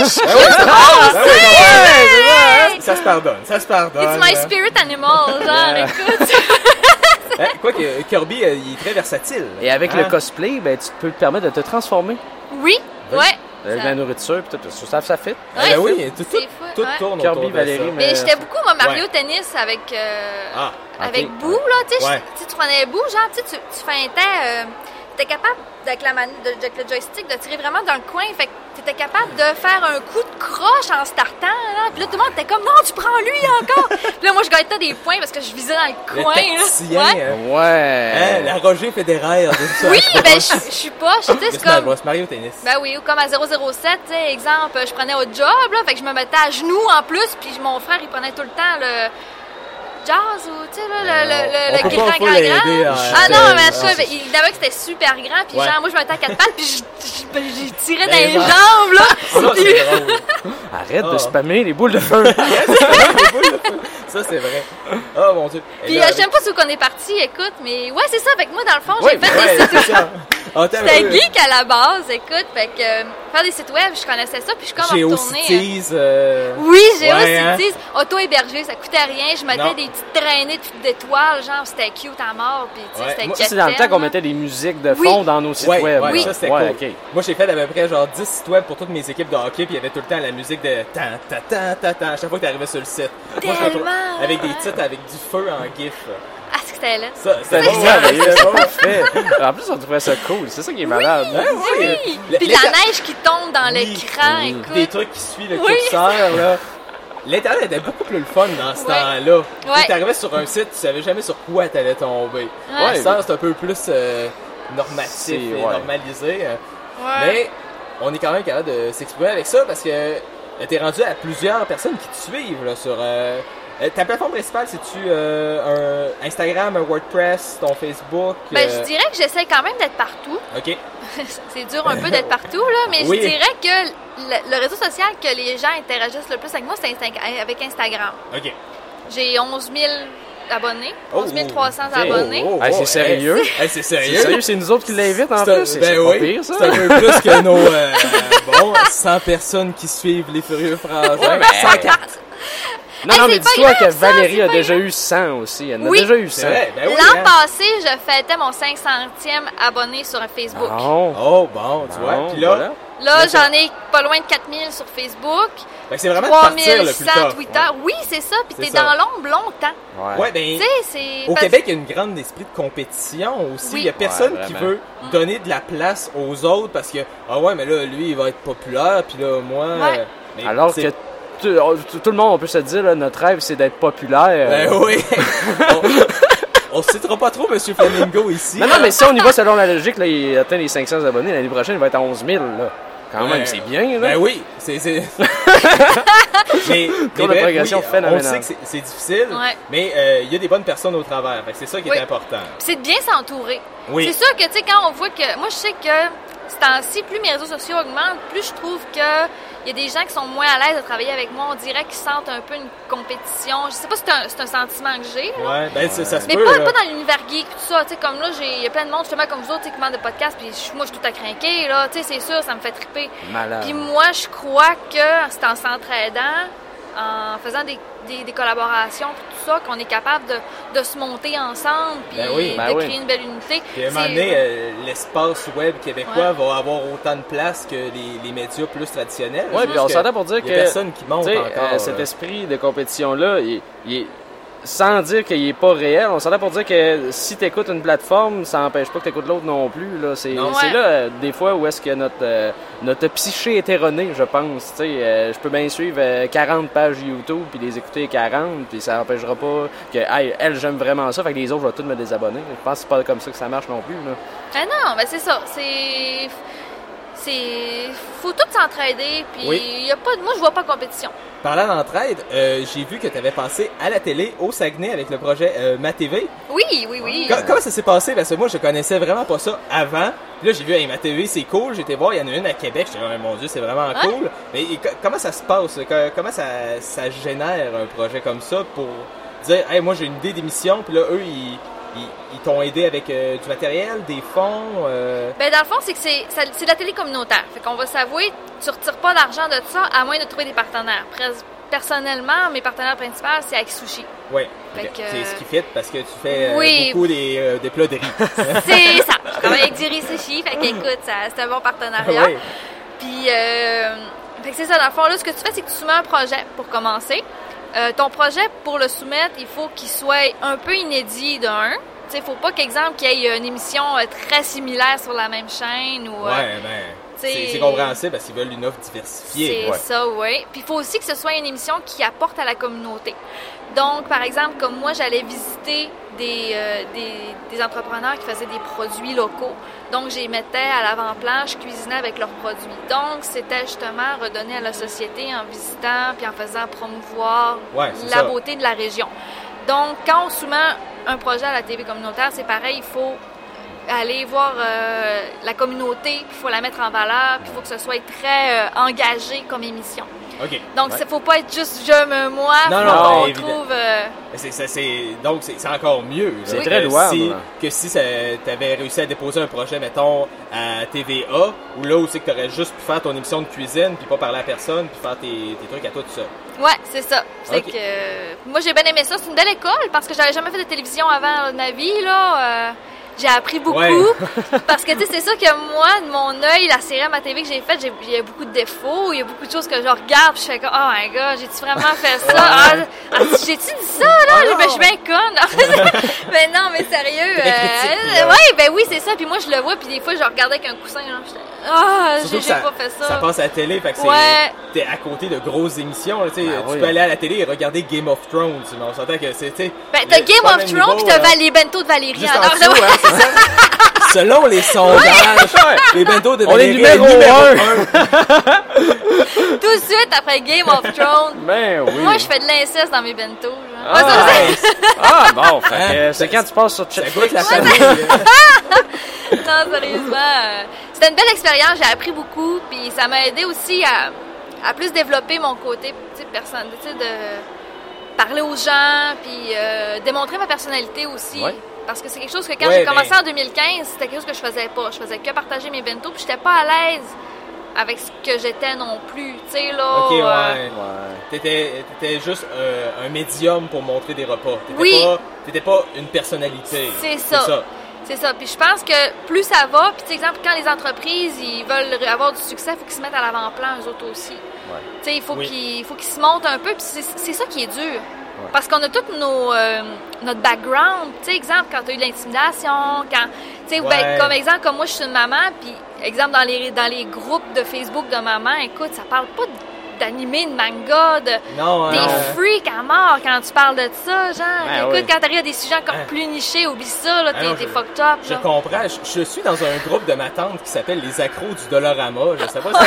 ça se pardonne. It's my spirit animal, genre, écoute. Quoi que Kirby, il est très versatile. Et avec le cosplay, ben, tu peux te permettre de te transformer. Oui, ouais. La nourriture, puis tout ça fit. Oui, tout tourne Kirby, Valérie. Mais j'étais beaucoup, moi, Mario Tennis avec Boo, là, tu sais, tu prenais Boo, genre, tu feintais... T'étais capable, avec le joystick, de tirer vraiment dans le coin. Fait que t'étais capable de faire un coup de croche en startant. Là. Puis là, tout le monde était comme, non, tu prends lui encore. Puis là, moi, je gagnais des points parce que je visais dans le coin. Ouais. La Roger Federer. Oui, ben, je suis pas. C'est comme. Mario Tennis. Ben oui, ou comme à 007, tu sais, exemple, je prenais au job, là. Fait que je me mettais à genoux en plus. Puis mon frère, il prenait tout le temps le. Jazz ou tu sais le grand. Ah non, mais ça, il savait que c'était super grand, puis genre moi je me mettais à 4 pattes, puis j'ai tiré dans les jambes là. Arrête de spammer les boules de feu. Ça c'est vrai. Oh mon Dieu. Puis j'aime pas où qu'on est parti, écoute, mais ouais c'est ça. Avec moi dans le fond j'ai fait des sites web. C'était geek à la base, écoute, fait que faire des sites web, je connaissais ça, puis je suis comme retournée. Oui, GeoCities, auto-hébergé, ça coûtait rien, je mettais des petites traînées d'étoiles, genre c'était cute à mort, puis tu sais c'était moi, c'est dans le temps qu'on mettait des musiques de fond dans nos sites web. Oui, ça c'était cool. Okay. Moi j'ai fait à peu près genre 10 sites web pour toutes mes équipes de hockey, puis il y avait tout le temps la musique de ta à chaque fois que t'arrivais sur le site. Moi je avec des titres avec du feu en gif. Ah, c'est que c'était là. C'est parfait. En plus, on trouvait ça cool. C'est ça qui est malade. Oui. Puis la neige qui tombe dans l'écran, écoute. Des trucs qui suivent le curseur, là. L'Internet était beaucoup plus le fun dans ce temps-là. Tu arrivais sur un site, tu savais jamais sur quoi t'allais tomber. Ça, c'est un peu plus normatif et normalisé. Mais on est quand même capable de s'exprimer avec ça parce que t'es rendu à plusieurs personnes qui te suivent là, sur... ta plateforme principale, c'est-tu un Instagram, un WordPress, ton Facebook? Ben, je dirais que j'essaie quand même d'être partout. OK. C'est dur un peu d'être partout, là, mais je dirais que le réseau social que les gens interagissent le plus avec moi, c'est avec Instagram. OK. J'ai 11 000 abonnés. 11 300 abonnés. C'est sérieux? C'est sérieux? C'est nous autres qui l'invitent en plus. C'est pas pire, ça. C'est un peu plus que nos 100 personnes qui suivent les Furieux Frangins. 104. Non, mais dis-toi que Valérie a déjà eu 100 aussi. Elle en a déjà eu 100. L'an passé, je fêtais mon 500e abonné sur Facebook. Oh, bon, tu vois. Puis là, là, j'en ai pas loin de 4000 sur Facebook. C'est vraiment de partir le plus tard. Twitter. Oui, c'est ça. Puis t'es dans l'ombre longtemps. Ouais, ben, au Québec, il y a une grande esprit de compétition aussi. Il y a personne qui veut donner de la place aux autres parce que, mais là, lui, il va être populaire. Puis là, moi... Alors que tout le monde, on peut se dire, là, notre rêve, c'est d'être populaire. Ben oui. On ne citera pas trop M. Flamingo ici. Non, mais si on y va selon la logique, là, il atteint les 500 abonnés. L'année prochaine, il va être à 11 000. Là. Quand même, c'est bien. Là. Ben oui. mais progression phénoménale. On sait que c'est difficile, mais il y a des bonnes personnes au travers. C'est ça qui est important. C'est de bien s'entourer. Oui. C'est sûr que, tu sais, quand on voit que... Moi, je sais que ce temps-ci, plus mes réseaux sociaux augmentent, plus je trouve que il y a des gens qui sont moins à l'aise de travailler avec moi. On dirait qu'ils sentent un peu une compétition. Je sais pas si c'est un sentiment que j'ai. Ouais, ben ça se mais peut. Mais pas dans l'univers geek tout ça. Tu sais, comme là, il y a plein de monde justement comme vous autres qui commandent des podcasts, puis moi, je suis tout à craquer, là. Tu sais, c'est sûr, ça me fait triper. Malade. Puis moi, je crois que c'est en s'entraidant, en faisant des collaborations, puis tout ça, qu'on est capable de se monter ensemble, puis de créer une belle unité. Puis à un moment donné, l'espace web québécois va avoir autant de place que les médias plus traditionnels. Oui, puis on s'entend pour dire que personne qui monte encore. Cet esprit de compétition-là, il est, sans dire qu'il n'est pas réel, on s'entend pour dire que si tu écoutes une plateforme, ça n'empêche pas que tu écoutes l'autre non plus. Là. C'est là, des fois, où est-ce que notre psyché est erronée, je pense. Je peux bien suivre 40 pages YouTube puis les écouter 40, puis ça n'empêchera pas que, elle, j'aime vraiment ça, fait que les autres, je vais tous me désabonner. Je pense que c'est pas comme ça que ça marche non plus. Là. Non, ben c'est ça. Faut tout s'entraider, puis y a pas, moi, je vois pas compétition. Parlant d'entraide, j'ai vu que tu avais passé à la télé au Saguenay avec le projet Ma TV. Oui. Comment ça s'est passé? Parce que moi, je connaissais vraiment pas ça avant. Puis là, j'ai vu, Ma TV, c'est cool. J'étais voir, il y en a une à Québec. J'étais dit, mon Dieu, c'est vraiment cool. Mais comment ça se passe? Comment ça génère un projet comme ça pour dire, moi, j'ai une idée d'émission, puis là, eux, ils t'ont aidé avec du matériel, des fonds? Ben dans le fond, c'est que c'est de la télé communautaire. Fait qu'on va s'avouer, tu retires pas d'argent de ça à moins de trouver des partenaires. Personnellement, mes partenaires principaux, c'est Akisushi. Oui. C'est ce qui fait parce que tu fais beaucoup des plats de riz. C'est ça. Je travaille avec du riz sushi. Fait qu'écoute, c'est un bon partenariat. Oui. Puis, fait que c'est ça. Dans le fond, là, ce que tu fais, c'est que tu soumets un projet pour commencer. Ton projet, pour le soumettre, il faut qu'il soit un peu inédit d'un. Il ne faut pas qu'exemple qu'il y ait une émission très similaire sur la même chaîne. Ou, c'est compréhensible parce qu'ils veulent une offre diversifiée. C'est ça, oui. Puis il faut aussi que ce soit une émission qui apporte à la communauté. Donc, par exemple, comme moi, j'allais visiter des entrepreneurs qui faisaient des produits locaux. Donc, je les mettais à l'avant-plan, je cuisinais avec leurs produits. Donc, c'était justement redonner à la société en visitant puis en faisant promouvoir la beauté de la région. Donc, quand on soumet un projet à la TV communautaire, c'est pareil, il faut aller voir la communauté, puis il faut la mettre en valeur, puis il faut que ce soit très engagé comme émission. Okay. Donc, il ne faut pas être juste « je me moi », on trouve... Donc, c'est encore mieux. C'est très louable. Que si tu avais réussi à déposer un projet, mettons, à TVA, ou là où c'est que tu aurais juste pu faire ton émission de cuisine, puis pas parler à personne, puis faire tes trucs à toi tout seul. Ouais, c'est ça. C'est que moi, j'ai bien aimé ça. C'est une belle école, parce que j'avais jamais fait de télévision avant ma vie, là. J'ai appris beaucoup parce que, tu sais, c'est sûr que moi, de mon œil, la série à Ma TV que j'ai faite, il y a beaucoup de défauts, il y a beaucoup de choses que je regarde puis je fais comme, oh my god, j'ai-tu vraiment fait ça? J'ai-tu dit ça, là? Ben, je suis bien conne. Mais non, mais sérieux. Oui, c'est ça. Puis moi, je le vois, puis des fois, je regardais avec un coussin, là. J'ai pas fait ça. Ça passe à la télé, fait que t'es à côté de grosses émissions, tu sais. Tu peux aller à la télé et regarder Game of Thrones, mais on s'entend que c'est, tu sais. Ben, t'as Game of Thrones puis t'as les bento de Valérie. Juste en dessous, selon les sondages, les bentos de Valérie, on est numéro 1. Tout de suite après Game of Thrones. Ben oui. Moi, je fais de l'inceste dans mes bentos. Bon, c'est quand tu passes sur Ça goûte la famille. Non, sérieusement. C'était une belle expérience. J'ai appris beaucoup. Puis ça m'a aidé aussi à plus développer mon côté personnel, parler aux gens, puis démontrer ma personnalité aussi. Ouais. Parce que c'est quelque chose que quand j'ai commencé en 2015, c'était quelque chose que je faisais pas. Je faisais que partager mes bento, puis j'étais pas à l'aise avec ce que j'étais non plus. Tu sais, là. Ok, T'étais juste un médium pour montrer des repas. T'étais pas une personnalité. C'est ça. C'est ça. Puis je pense que plus ça va, puis tu sais, exemple, quand les entreprises ils veulent avoir du succès, il faut qu'ils se mettent à l'avant-plan, eux autres aussi. Ouais. Tu sais, il faut qu'ils se montent un peu, puis c'est ça qui est dur. Ouais. Parce qu'on a tout notre background. Tu sais, exemple, quand tu as eu de l'intimidation, quand... Tu sais, comme exemple, comme moi, je suis une maman, puis exemple, dans les groupes de Facebook de maman, écoute, ça parle pas d'animé, de manga, des freaks à mort quand tu parles de ça, genre. Écoute, quand t'arrives à des sujets encore plus nichés, oublie ça, là, t'es fucked up. Je comprends. Je suis dans un groupe de ma tante qui s'appelle les accros du Dollarama. Je sais pas si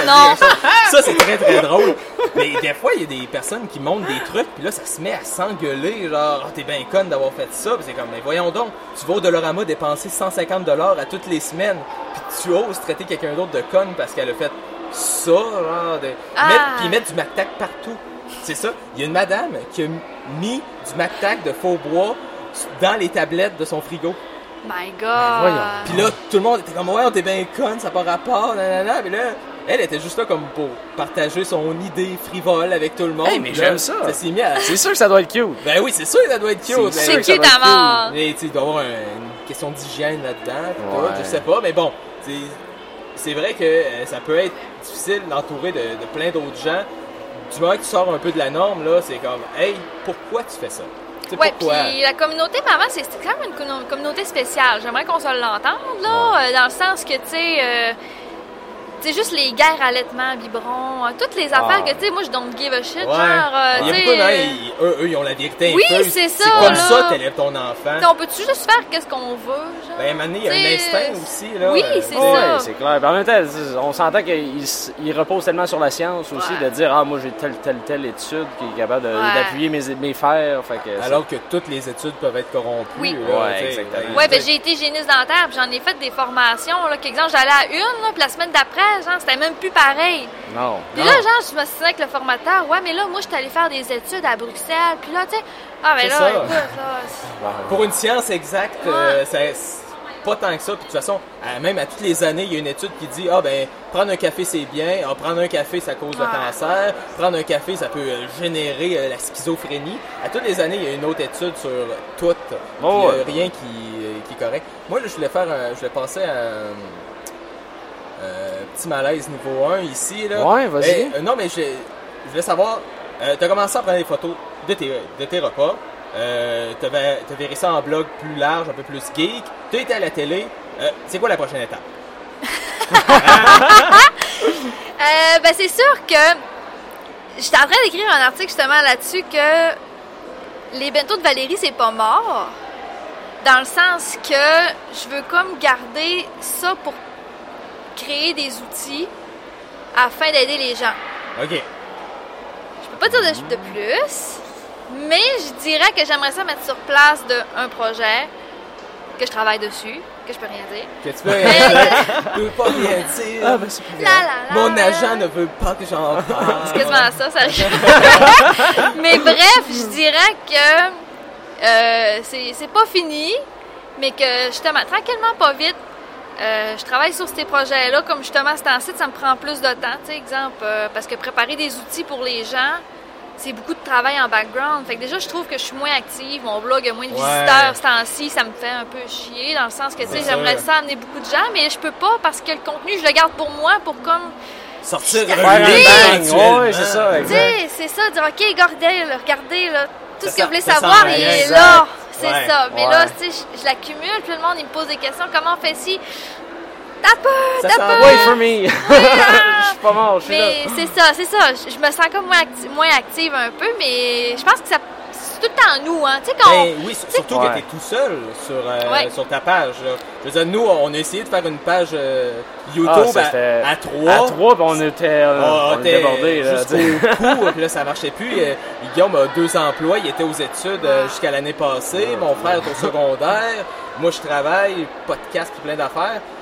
ça, c'est très, très drôle. Mais des fois, il y a des personnes qui montrent des trucs, puis là, ça se met à s'engueuler, genre, t'es bien conne d'avoir fait ça. Puis c'est comme, mais voyons donc, tu vas au Dollarama dépenser $150 à toutes les semaines, puis tu oses traiter quelqu'un d'autre de conne parce qu'elle a fait ça, genre, mettre du MacTac partout. C'est ça. Il y a une madame qui a mis du MacTac de faux bois dans les tablettes de son frigo. My God! Puis là, tout le monde était comme, ouais, on était bien conne, ça n'a pas rapport, nanana. Mais là, elle était juste là comme pour partager son idée frivole avec tout le monde. Hey, mais j'aime ça. Ça s'est mis à... C'est sûr que ça doit être cute. Ben oui, c'est sûr que ça doit être cute. C'est cute à mort. Mais tu sais, il doit y avoir une question d'hygiène là-dedans. Je sais pas, mais bon, c'est vrai que ça peut être difficile d'entourer de plein d'autres gens. Du moment que tu sors un peu de la norme, là, c'est comme, hey, pourquoi tu fais ça? Oui, puis la communauté maman, c'est quand même une communauté spéciale. J'aimerais qu'on se l'entende, là, dans le sens que, tu sais, c'est juste les guerres allaitement, biberons, toutes les affaires que, tu sais, moi, je don't give a shit, genre, il y a beaucoup de eux, ils ont la vérité oui, infuse. c'est ça, c'est comme là. ça t'élèves ton enfant. T'sais, on peut-tu juste faire qu'est-ce qu'on veut, genre? Ben, maintenant, il y a un instinct aussi, là. Oui, c'est ça. Oui, c'est clair. En même temps, on s'entend qu'il repose tellement sur la science aussi, de dire, moi, j'ai telle étude qui est capable d'appuyer mes fers. Fait que alors que toutes les études peuvent être corrompues. Oui, exactement. Oui, ben j'ai été hygiéniste dentaire, puis j'en ai fait des formations, là, qu'exemple, j'allais à une, là, puis la semaine d'après, genre, c'était même plus pareil. Non. Puis là, genre, je me suis dit avec le formateur, mais là, moi, je suis allée faire des études à Bruxelles, puis là, tu sais, ben là, écoute, là... Pour une science exacte, c'est pas tant que ça. Puis de toute façon, même à toutes les années, il y a une étude qui dit, prendre un café, c'est bien. Prendre un café, ça cause le cancer. Prendre un café, ça peut générer la schizophrénie. À toutes les années, il y a une autre étude sur tout. Rien qui est correct. Moi, je voulais passer à petit malaise niveau 1 ici, là. Ouais, vas-y. Non, mais je voulais savoir, t'as commencé à prendre des photos de tes repas. T'as viré ça en blog plus large, un peu plus geek. T'as été à la télé. C'est quoi la prochaine étape? Ben c'est sûr que j'étais en train d'écrire un article justement là-dessus que les bentos de Valérie, c'est pas mort. Dans le sens que je veux comme garder ça pour créer des outils afin d'aider les gens. OK. Je peux pas dire de plus, mais je dirais que j'aimerais ça mettre sur place un projet que je travaille dessus, que je peux rien dire. Que tu peux rien dire. Je peux pas rien dire. Ah, ben c'est plus grave. Mon agent ne veut pas que j'en parle. C'est quasiment ça. Mais bref, je dirais que c'est pas fini, mais que justement, tranquillement, pas vite, je travaille sur ces projets-là, comme justement ce temps-ci, ça me prend plus de temps, tu sais, exemple, parce que préparer des outils pour les gens, c'est beaucoup de travail en background. Fait que déjà, je trouve que je suis moins active, mon blog a moins de visiteurs ce temps-ci, ça me fait un peu chier, dans le sens que, tu sais, j'aimerais ça amener beaucoup de gens, mais je peux pas parce que le contenu, je le garde pour moi, pour comme... Sortir un bang, ouais, c'est ça, tu sais, c'est ça, dire, OK, regardez, là, tout ce que vous voulez savoir, il est là. C'est ça. Mais là, tu sais, je l'accumule, puis le monde, il me pose des questions. Comment on fait ci? T'as peur! Wait for me! Je suis pas mort, je suis là. Mais c'est ça. Je me sens comme moins active un peu, mais je pense que c'est tout le temps nous, hein. Tu sais, oui, surtout que t'es tout seul sur ta page, là. Je veux dire, nous, on a essayé de faire une page YouTube à 3. À 3, puis on était débordés, là. Jusqu'au coup, puis là, ça marchait plus. Guillaume a 2 emplois, il était aux études jusqu'à l'année passée. Mon frère est au secondaire. Moi, je travaille, podcast, puis plein d'affaires.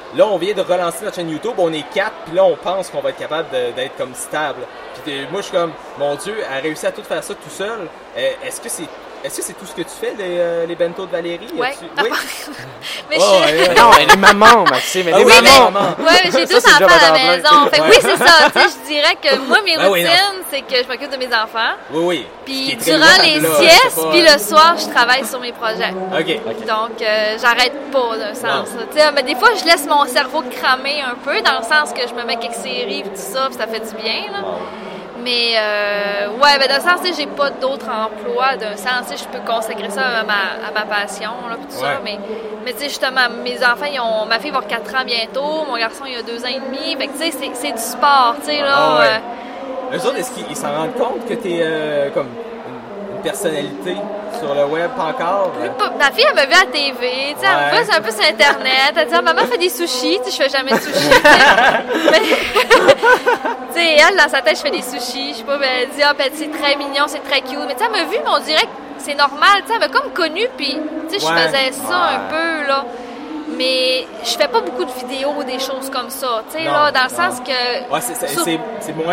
là, on vient de relancer notre chaîne YouTube, on est 4, puis là, on pense qu'on va être capable d'être comme stable. Puis moi, je suis comme, mon Dieu, elle a réussi à tout faire ça tout seul. Est-ce que c'est tout ce que tu fais, les bentos de Valérie? Ouais. Oui. Mais Non, elle est maman, Maxime. Elle est maman. Ouais, mais j'ai deux enfants à la maison. Fait que oui, c'est ça. Tu sais, je dirais que moi, mes routines, c'est que je m'occupe de mes enfants. Oui. Puis durant les siestes, puis le soir, je travaille sur mes projets. OK. Donc, j'arrête pas d'un sens. Tu sais, mais des fois, je laisse mon cerveau cramer un peu, dans le sens que je me mets quelques séries, puis tout ça, puis ça fait du bien, là. Mais, ouais, ben, d'un sens, tu sais, j'ai pas d'autre emploi. D'un sens, tu sais, je peux consacrer ça à ma passion, là, pis tout ça. Mais tu sais, justement, mes enfants, ma fille va avoir 4 ans bientôt, mon garçon, il a 2 ans et demi. Fait que, tu sais, c'est du sport, tu sais, là. Eux autres, est-ce qu'ils s'en rendent compte que t'es, comme, une personnalité sur le web, pas encore? Ma fille, elle m'a vu à la TV, tu sais, elle me voit un peu sur Internet. Elle dit, maman fait des sushis, tu sais, je fais jamais de sushis. Mais, tu sais, elle, dans sa tête, je fais des sushis. Je sais pas, elle dit, ben, c'est très mignon, c'est très cute. Mais tu sais, elle m'a vu, mais on dirait que c'est normal, tu sais, elle m'a comme connue, puis, tu sais, je faisais ça un peu, là. Mais je fais pas beaucoup de vidéos ou des choses comme ça, tu sais, là, dans le sens que... Ouais, c'est moins...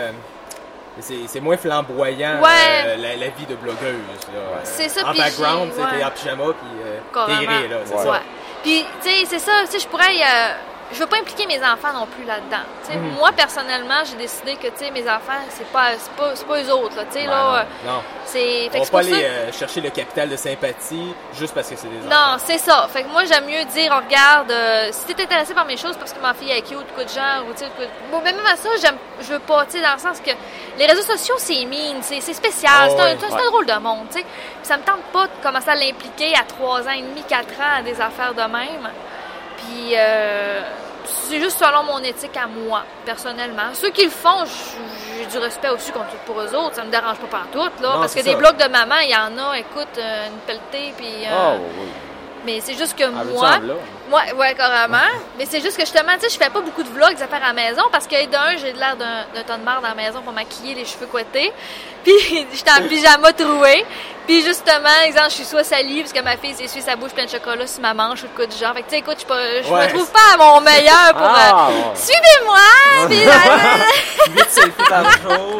C'est moins flamboyant, la vie de blogueuse. Là. C'est ça, en background, t'es en pyjama, puis t'es gris, là, c'est ça. Puis, tu sais, c'est ça, tu sais, je pourrais... je veux pas impliquer mes enfants non plus là-dedans. Tu sais, moi, personnellement, j'ai décidé que, tu sais, mes enfants, c'est pas eux autres, là, tu sais, là... Non. On va pas aller chercher le capital de sympathie juste parce que c'est des enfants. Non, c'est ça. Fait que moi, j'aime mieux dire, regarde, si t'es intéressé par mes choses parce que ma fille est cute, coup de genre, ou tu sais, bon, même à ça, je veux pas, tu sais, dans le sens que les réseaux sociaux, c'est mean, c'est spécial, c'est un drôle de monde, tu sais. Puis ça me tente pas de commencer à l'impliquer à 3 ans et demi, 4 ans à des affaires de même. Puis, c'est juste selon mon éthique à moi, personnellement. Ceux qui le font, j'ai du respect aussi pour eux autres. Ça me dérange pas partout, là. Non, parce que des blogs de maman, il y en a, écoute, une pelletée, puis... Mais c'est juste que moi, carrément. Mais c'est juste que justement, tu sais, je fais pas beaucoup de vlogs d'affaires à la maison parce que d'un, j'ai l'air d'un ton de marde à la maison pour maquiller les cheveux couettés. Puis j'étais en pyjama troué. Puis justement, exemple, je suis soit salie parce que ma fille s'essuie sa bouche pleine de chocolat sur ma manche ou de quoi du genre. Fait que tu sais, écoute, je me trouve pas à mon meilleur pour suivez-moi! Puis 8 selfies par jour.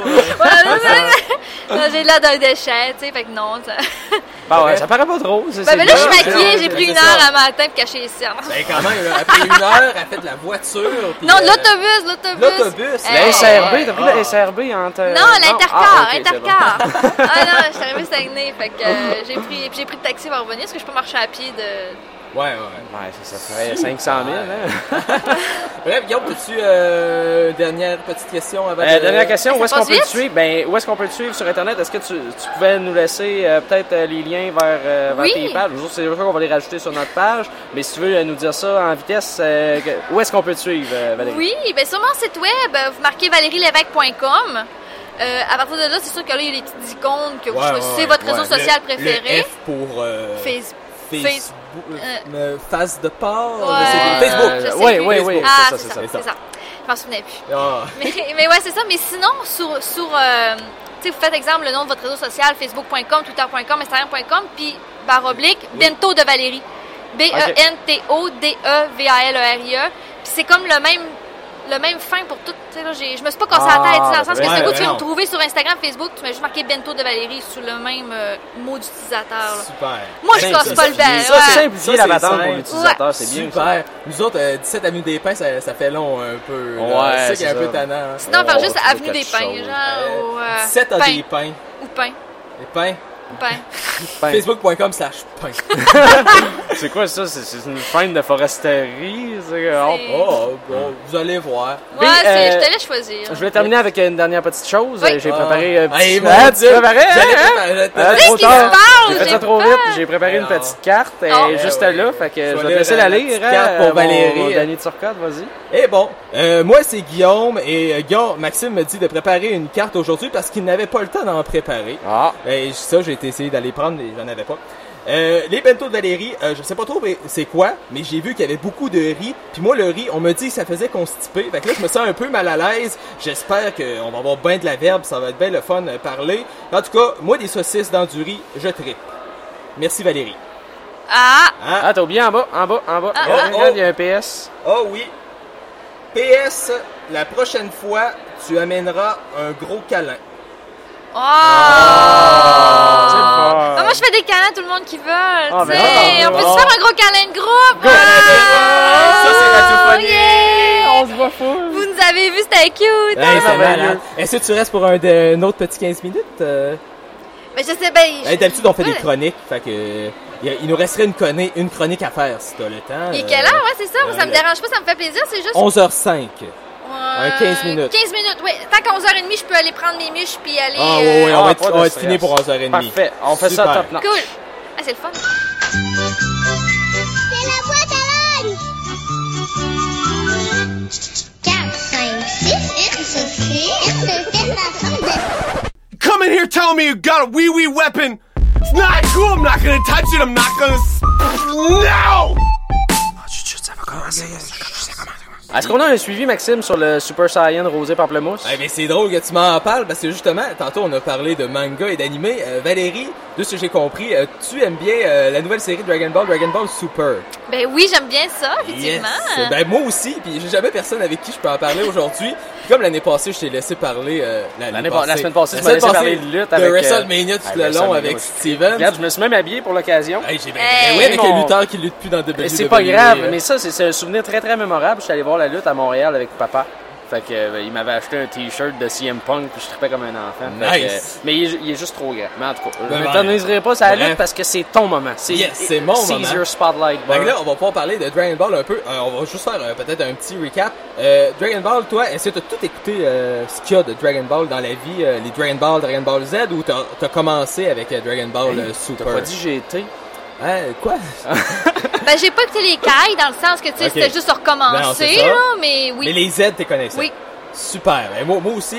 J'ai l'air d'un déchet, tu sais, fait que non. Ça paraît pas trop. Ben là, je suis maquillée, j'ai pris 1 heure à matin pour cacher les cernes. Ben quand même, après 1 heure, elle fait de la voiture. Non, l'autobus. L'autobus. La SRB, t'as pris la SRB entre... Non, l'intercar. Ah non, je suis arrivée Saguenay, fait que j'ai pris le taxi pour revenir parce que je peux marcher à pied de... Ouais, ça ferait 500 000, hein? Bref, Guillaume, as-tu dernière petite question avant Dernière question, où est-ce qu'on peut te suivre? Ben, où est-ce qu'on peut te suivre sur Internet? Est-ce que tu pouvais nous laisser peut-être les liens vers tes pages? C'est sûr qu'on va les rajouter sur notre page, mais si tu veux nous dire ça en vitesse, où est-ce qu'on peut te suivre, Valérie? Oui, ben sur mon site web, vous marquez valerielevesque.com. À partir de là, c'est sûr que là, il y a les petites icônes que vous choisissez votre réseau social préféré. Le F pour... Facebook. Face de porc. Facebook. Oui. Ah, c'est ça. Je m'en souvenais plus. Mais ouais, c'est ça. Mais sinon, sur tu sais, vous faites exemple le nom de votre réseau social, facebook.com, twitter.com, instagram.com, puis /, Bento de Valérie. BENTO DEVALERIE. Puis c'est comme le même fin pour tout. Tu sais, là, je me suis pas cassé la tête, dans le sens que c'est coup, tu vas me trouver sur Instagram, Facebook, tu m'as juste marqué Bento de Valérie sous le même mot d'utilisateur. Super. Moi, je casse pas le bel. C'est simplifié la patente pour l'utilisateur, c'est bien. Super. Nous autres, 17 Avenue des Pins, ça fait long un peu. C'est ça qui est un peu tannant. Sinon, on parle juste Avenue des Pins, genre. 17 a des pins. Ou pain. Des pains. Pain. Facebook.com/pain. C'est quoi ça? C'est une chaîne de foresterie? Vous allez voir. Ouais, je te laisse choisir. Je voulais terminer avec une dernière petite chose. Oui. J'ai préparé un petit... Tu préparais? Qu'est-ce qui se passe? J'ai fait ça trop vite. J'ai préparé une petite carte. Elle est juste là. Fait que je vais te laisser la lire. Carte pour Valérie. Danny Turcotte, vas-y. Et bon, moi c'est Guillaume. Et Guillaume, Maxime me dit de préparer une carte aujourd'hui parce qu'il n'avait pas le temps d'en préparer. Et ça, j'ai essayé d'aller prendre, mais j'en avais pas. Les bentos de Valérie, je sais pas trop c'est quoi, mais j'ai vu qu'il y avait beaucoup de riz. Puis moi, le riz, on me dit que ça faisait constiper. Fait que là, je me sens un peu mal à l'aise. J'espère qu'on va avoir bien de la verbe, ça va être bien le fun parler. En tout cas, moi, des saucisses dans du riz, je trippe. Merci Valérie. Ah, t'as oublié en bas. Regarde, il y a un PS. Oh oui. PS, la prochaine fois, tu amèneras un gros câlin. Moi, je fais des câlins à tout le monde qui veut. On peut se faire un gros câlin de groupe. Ça, c'est radiophonique. Yeah! On se voit fou. Vous nous avez vu, c'était cute. C'est malade. Est-ce que tu restes pour un autre petit 15 minutes? Ben, je sais, d'habitude, on fait des chroniques. Fait que il nous resterait une chronique à faire si t'as le temps. Et quelle heure? Ouais, c'est ça. Ça me dérange pas, ça me fait plaisir. C'est juste 11h05. Un 15 minutes. 15 minutes, oui. Tant qu'à 11h30, je peux aller prendre mes miches puis aller... oui, on va être fini pour 11h30. Parfait, on fait ça top notch. Cool. Ah, c'est le fun. C'est la boîte à lunch! 4, 5, 6, Come in here telling me you got a wee-wee weapon! It's not cool! I'm not gonna touch it! I'm not gonna... No! Est-ce qu'on a un suivi, Maxime, sur le Super Saiyan Rosé Pamplemousse? Mais c'est drôle que tu m'en parles parce que justement, tantôt on a parlé de manga et d'anime. Valérie, de ce que j'ai compris, tu aimes bien la nouvelle série Dragon Ball Super. Ben oui, j'aime bien ça, effectivement. Yes. Ben moi aussi, puis j'ai jamais personne avec qui je peux en parler aujourd'hui. Puis comme l'année passée, je t'ai laissé parler la semaine passée, tu m'as laissé parler de lutte avec WrestleMania tout le long avec Steven. Regarde, je me suis même habillé pour l'occasion. Avec un lutteur qui lutte plus dans WWE. C'est pas grave, mais ça c'est un souvenir très très mémorable. Je suis allé voir la lutte à Montréal avec papa. Fait que il m'avait acheté un t-shirt de CM Punk puis je trippais comme un enfant. Nice. Mais il est juste trop grand. Mais en tout cas, je ne t'organiserai pas ça à la lutte parce que c'est ton moment. C'est mon moment. Caesar Spotlight. Donc là, on va pouvoir parler de Dragon Ball un peu. On va juste faire peut-être un petit recap. Dragon Ball, toi, est-ce que t'as tout écouté ce qu'il y a de Dragon Ball dans la vie, les Dragon Ball Z, ou t'as commencé avec Dragon Ball Super? T'as pas dit j'ai été? Quoi? Ben, j'ai pas écouté les cailles dans le sens que, tu sais, c'était juste à recommencer, là, mais oui. Mais les Z, t'es connaissais? Oui. Super. Moi aussi,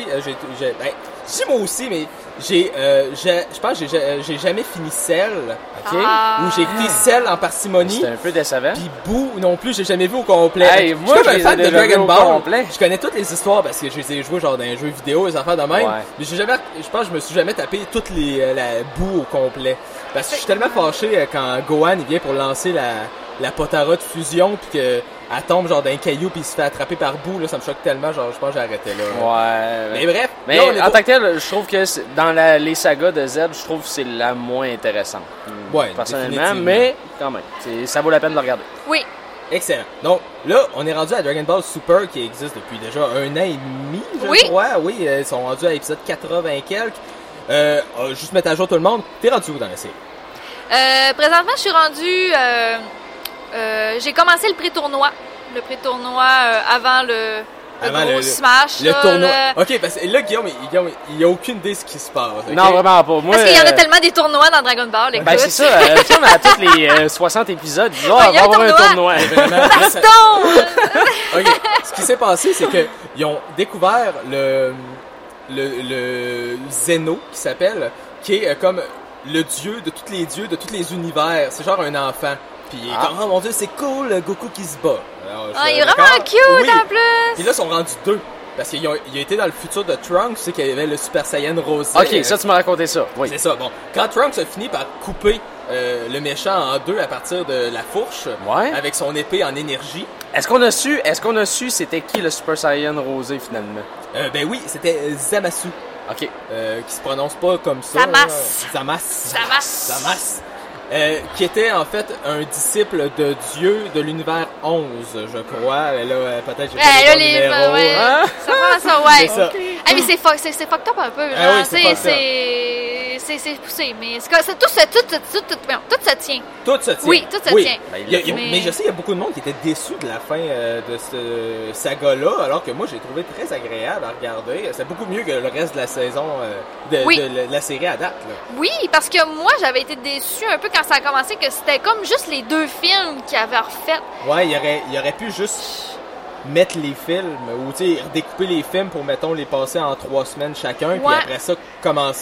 je pense que j'ai jamais fini Cell, où j'ai écouté Cell en parcimonie. C'était un peu décevant. Puis Boo non plus, j'ai jamais vu au complet. Hey, moi, je suis comme un fan de Dragon Ball. Complet. Je connais toutes les histoires parce que je les ai jouées genre dans un jeu vidéo, les affaires de même. Ouais. Mais je pense que je me suis jamais tapé toutes la Boo au complet. Parce que je suis tellement fâché quand Gohan il vient pour lancer la Potara de fusion puis que elle tombe genre d'un caillou puis il se fait attraper par Boo, là, ça me choque tellement, genre je pense que j'ai arrêté là. Ouais. Mais bref. Mais là, en tant que tel, je trouve que dans les sagas de Z, je trouve que c'est la moins intéressante. Ouais, personnellement, mais quand même, ça vaut la peine de le regarder. Oui. Excellent. Donc là, on est rendu à Dragon Ball Super qui existe depuis déjà 1 an et demi, je crois. Oui, ils sont rendus à l'épisode 80 et quelques. Juste mettre à jour tout le monde. T'es rendu où dans la série? Présentement, je suis rendue... j'ai commencé le pré-tournoi. Le pré-tournoi avant le gros smash. Le là, tournoi. OK, parce que là, Guillaume, il a aucune idée de ce qui se passe. Okay? Non, vraiment pas. Moi, parce qu'il y en a tellement des tournois dans Dragon Ball, écoute. Ben, c'est ça. À tous les 60 épisodes, il va y avoir un tournoi. OK. Ce qui s'est passé, c'est qu'ils ont découvert le Zeno, qui s'appelle, qui est comme le dieu de tous les dieux, de tous les univers. C'est genre un enfant. Puis il est comme, oh mon dieu, c'est cool, Goku qui se bat. Alors, il est vraiment cute en plus. Puis là, ils sont rendus 2. Parce qu'il a été dans le futur de Trunks, tu sais qu'il y avait le Super Saiyan rosé. Ok, ça tu m'as raconté ça. Oui. C'est ça. Bon, quand Trunks a fini par couper le méchant en 2 à partir de la fourche, avec son épée en énergie. Est-ce qu'on a su c'était qui le Super Saiyan rosé finalement? Ben oui, c'était Zamasu. Ok. Qui se prononce pas comme ça. Zamas. Qui était en fait un disciple de Dieu de l'univers 11, je crois. Là, peut-être j'ai pas le numéro. Ouais. Ça prend ça, ouais. C'est ça. Mais c'est fucked up un peu. Oui, c'est poussé, mais tout se tient. Tout se tient. Oui, tout se tient. Mais je sais, il y a beaucoup de monde qui était déçu de la fin de ce saga-là, alors que moi, j'ai trouvé très agréable à regarder. C'est beaucoup mieux que le reste de la saison de la série à date. Là. Oui, parce que moi, j'avais été déçu un peu quand ça a commencé, que c'était comme juste les 2 films qu'ils avaient refait. Ouais, il aurait pu juste mettre les films, ou tu sais, découper les films pour, mettons, les passer en 3 semaines chacun, puis après ça, commencer.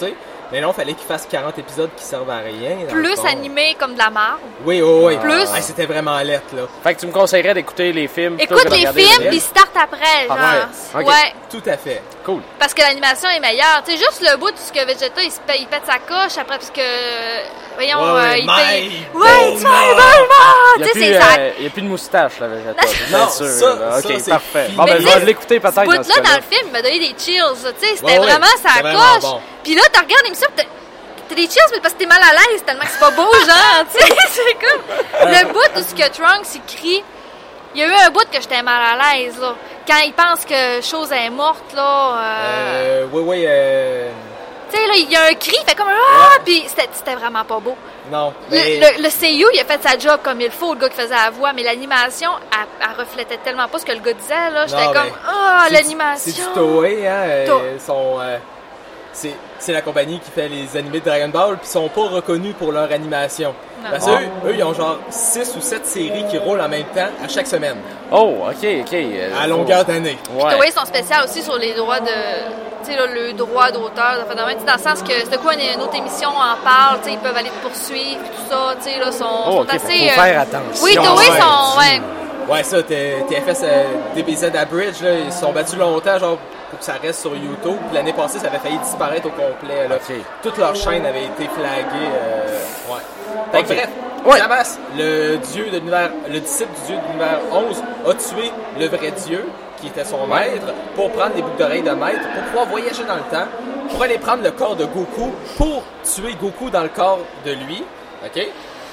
Mais non, fallait qu'il fasse 40 épisodes qui servent à rien. dans le Plus fond. animé comme de la marde. Oui, oui. Plus- Ouais, c'était vraiment lettre, là. Fait que tu me conseillerais d'écouter les films plutôt Écoute que de les regarder films, les puis start après, genre. ouais. Ok. Ouais. Tout à fait. Cool. Parce que l'animation est meilleure. Tu sais, juste le bout de ce que Vegeta, il pète sa coche après, parce que... Voyons, Ouais, il my fait... ball Ouais, tu vas Il Tu sais, n'y c'est ça. a plus de moustache, là, Vegeta. Non, c'est sûr. ça, là. ça, Ok, c'est parfait. fini. Bon, ben, Mais je tu sais, vais l'écouter peut-être Ce dans ce bout-là, cas-là. dans le film, il m'a donné des chills. Tu sais, c'était Ouais, ouais, vraiment sa c'était vraiment coche. bon. Puis là, tu regardes l'émission, pis t'as des chills, mais parce que t'es mal à l'aise tellement que c'est pas beau, genre. Tu sais, c'est comme... Le bout de ce que Trunks, il crie... Il y a eu un bout que j'étais mal à l'aise, là. Quand il pense que chose est morte, là... Oui. Tu sais, là, il y a un cri, il fait comme... Ah! Puis c'était vraiment pas beau. Non. Mais... Le seiyuu, il a fait sa job comme il faut, le gars qui faisait la voix, mais l'animation, elle reflétait tellement pas ce que le gars disait, là. J'étais Non, comme... mais Ah, c'est l'animation! C'est du Toei, hein. To- C'est la compagnie qui fait les animés de Dragon Ball, puis ils sont pas reconnus pour leur animation. Non. Parce que eux, ils ont genre 6 ou 7 séries qui roulent en même temps à chaque semaine, Oh, ok. à longueur d'année. Ouais. Toei sont spéciales aussi sur les droits de... Tu sais, là, le droit d'auteur, de phénomène, dans le sens que c'est quoi une autre émission en parle, tu sais, ils peuvent aller te poursuivre, tout ça, tu sais, là, sont ok, assez... faut faire attention. Oui, Toei Ouais, sont... Ouais. Ouais, ça, TFS, DBZ Abridge, là, ils se sont battus longtemps, genre, pour que ça reste sur YouTube. Puis l'année passée, ça avait failli disparaître au complet, là. Ok. Toute leur chaîne avait été flaguée, ouais. Fait que Ok. bref, Ouais. Zamasu, le disciple du dieu de l'univers 11, a tué le vrai dieu, qui était son maître, pour prendre des boucles d'oreilles de maître, pour pouvoir voyager dans le temps, pour aller prendre le corps de Goku, pour tuer Goku dans le corps de lui, ok?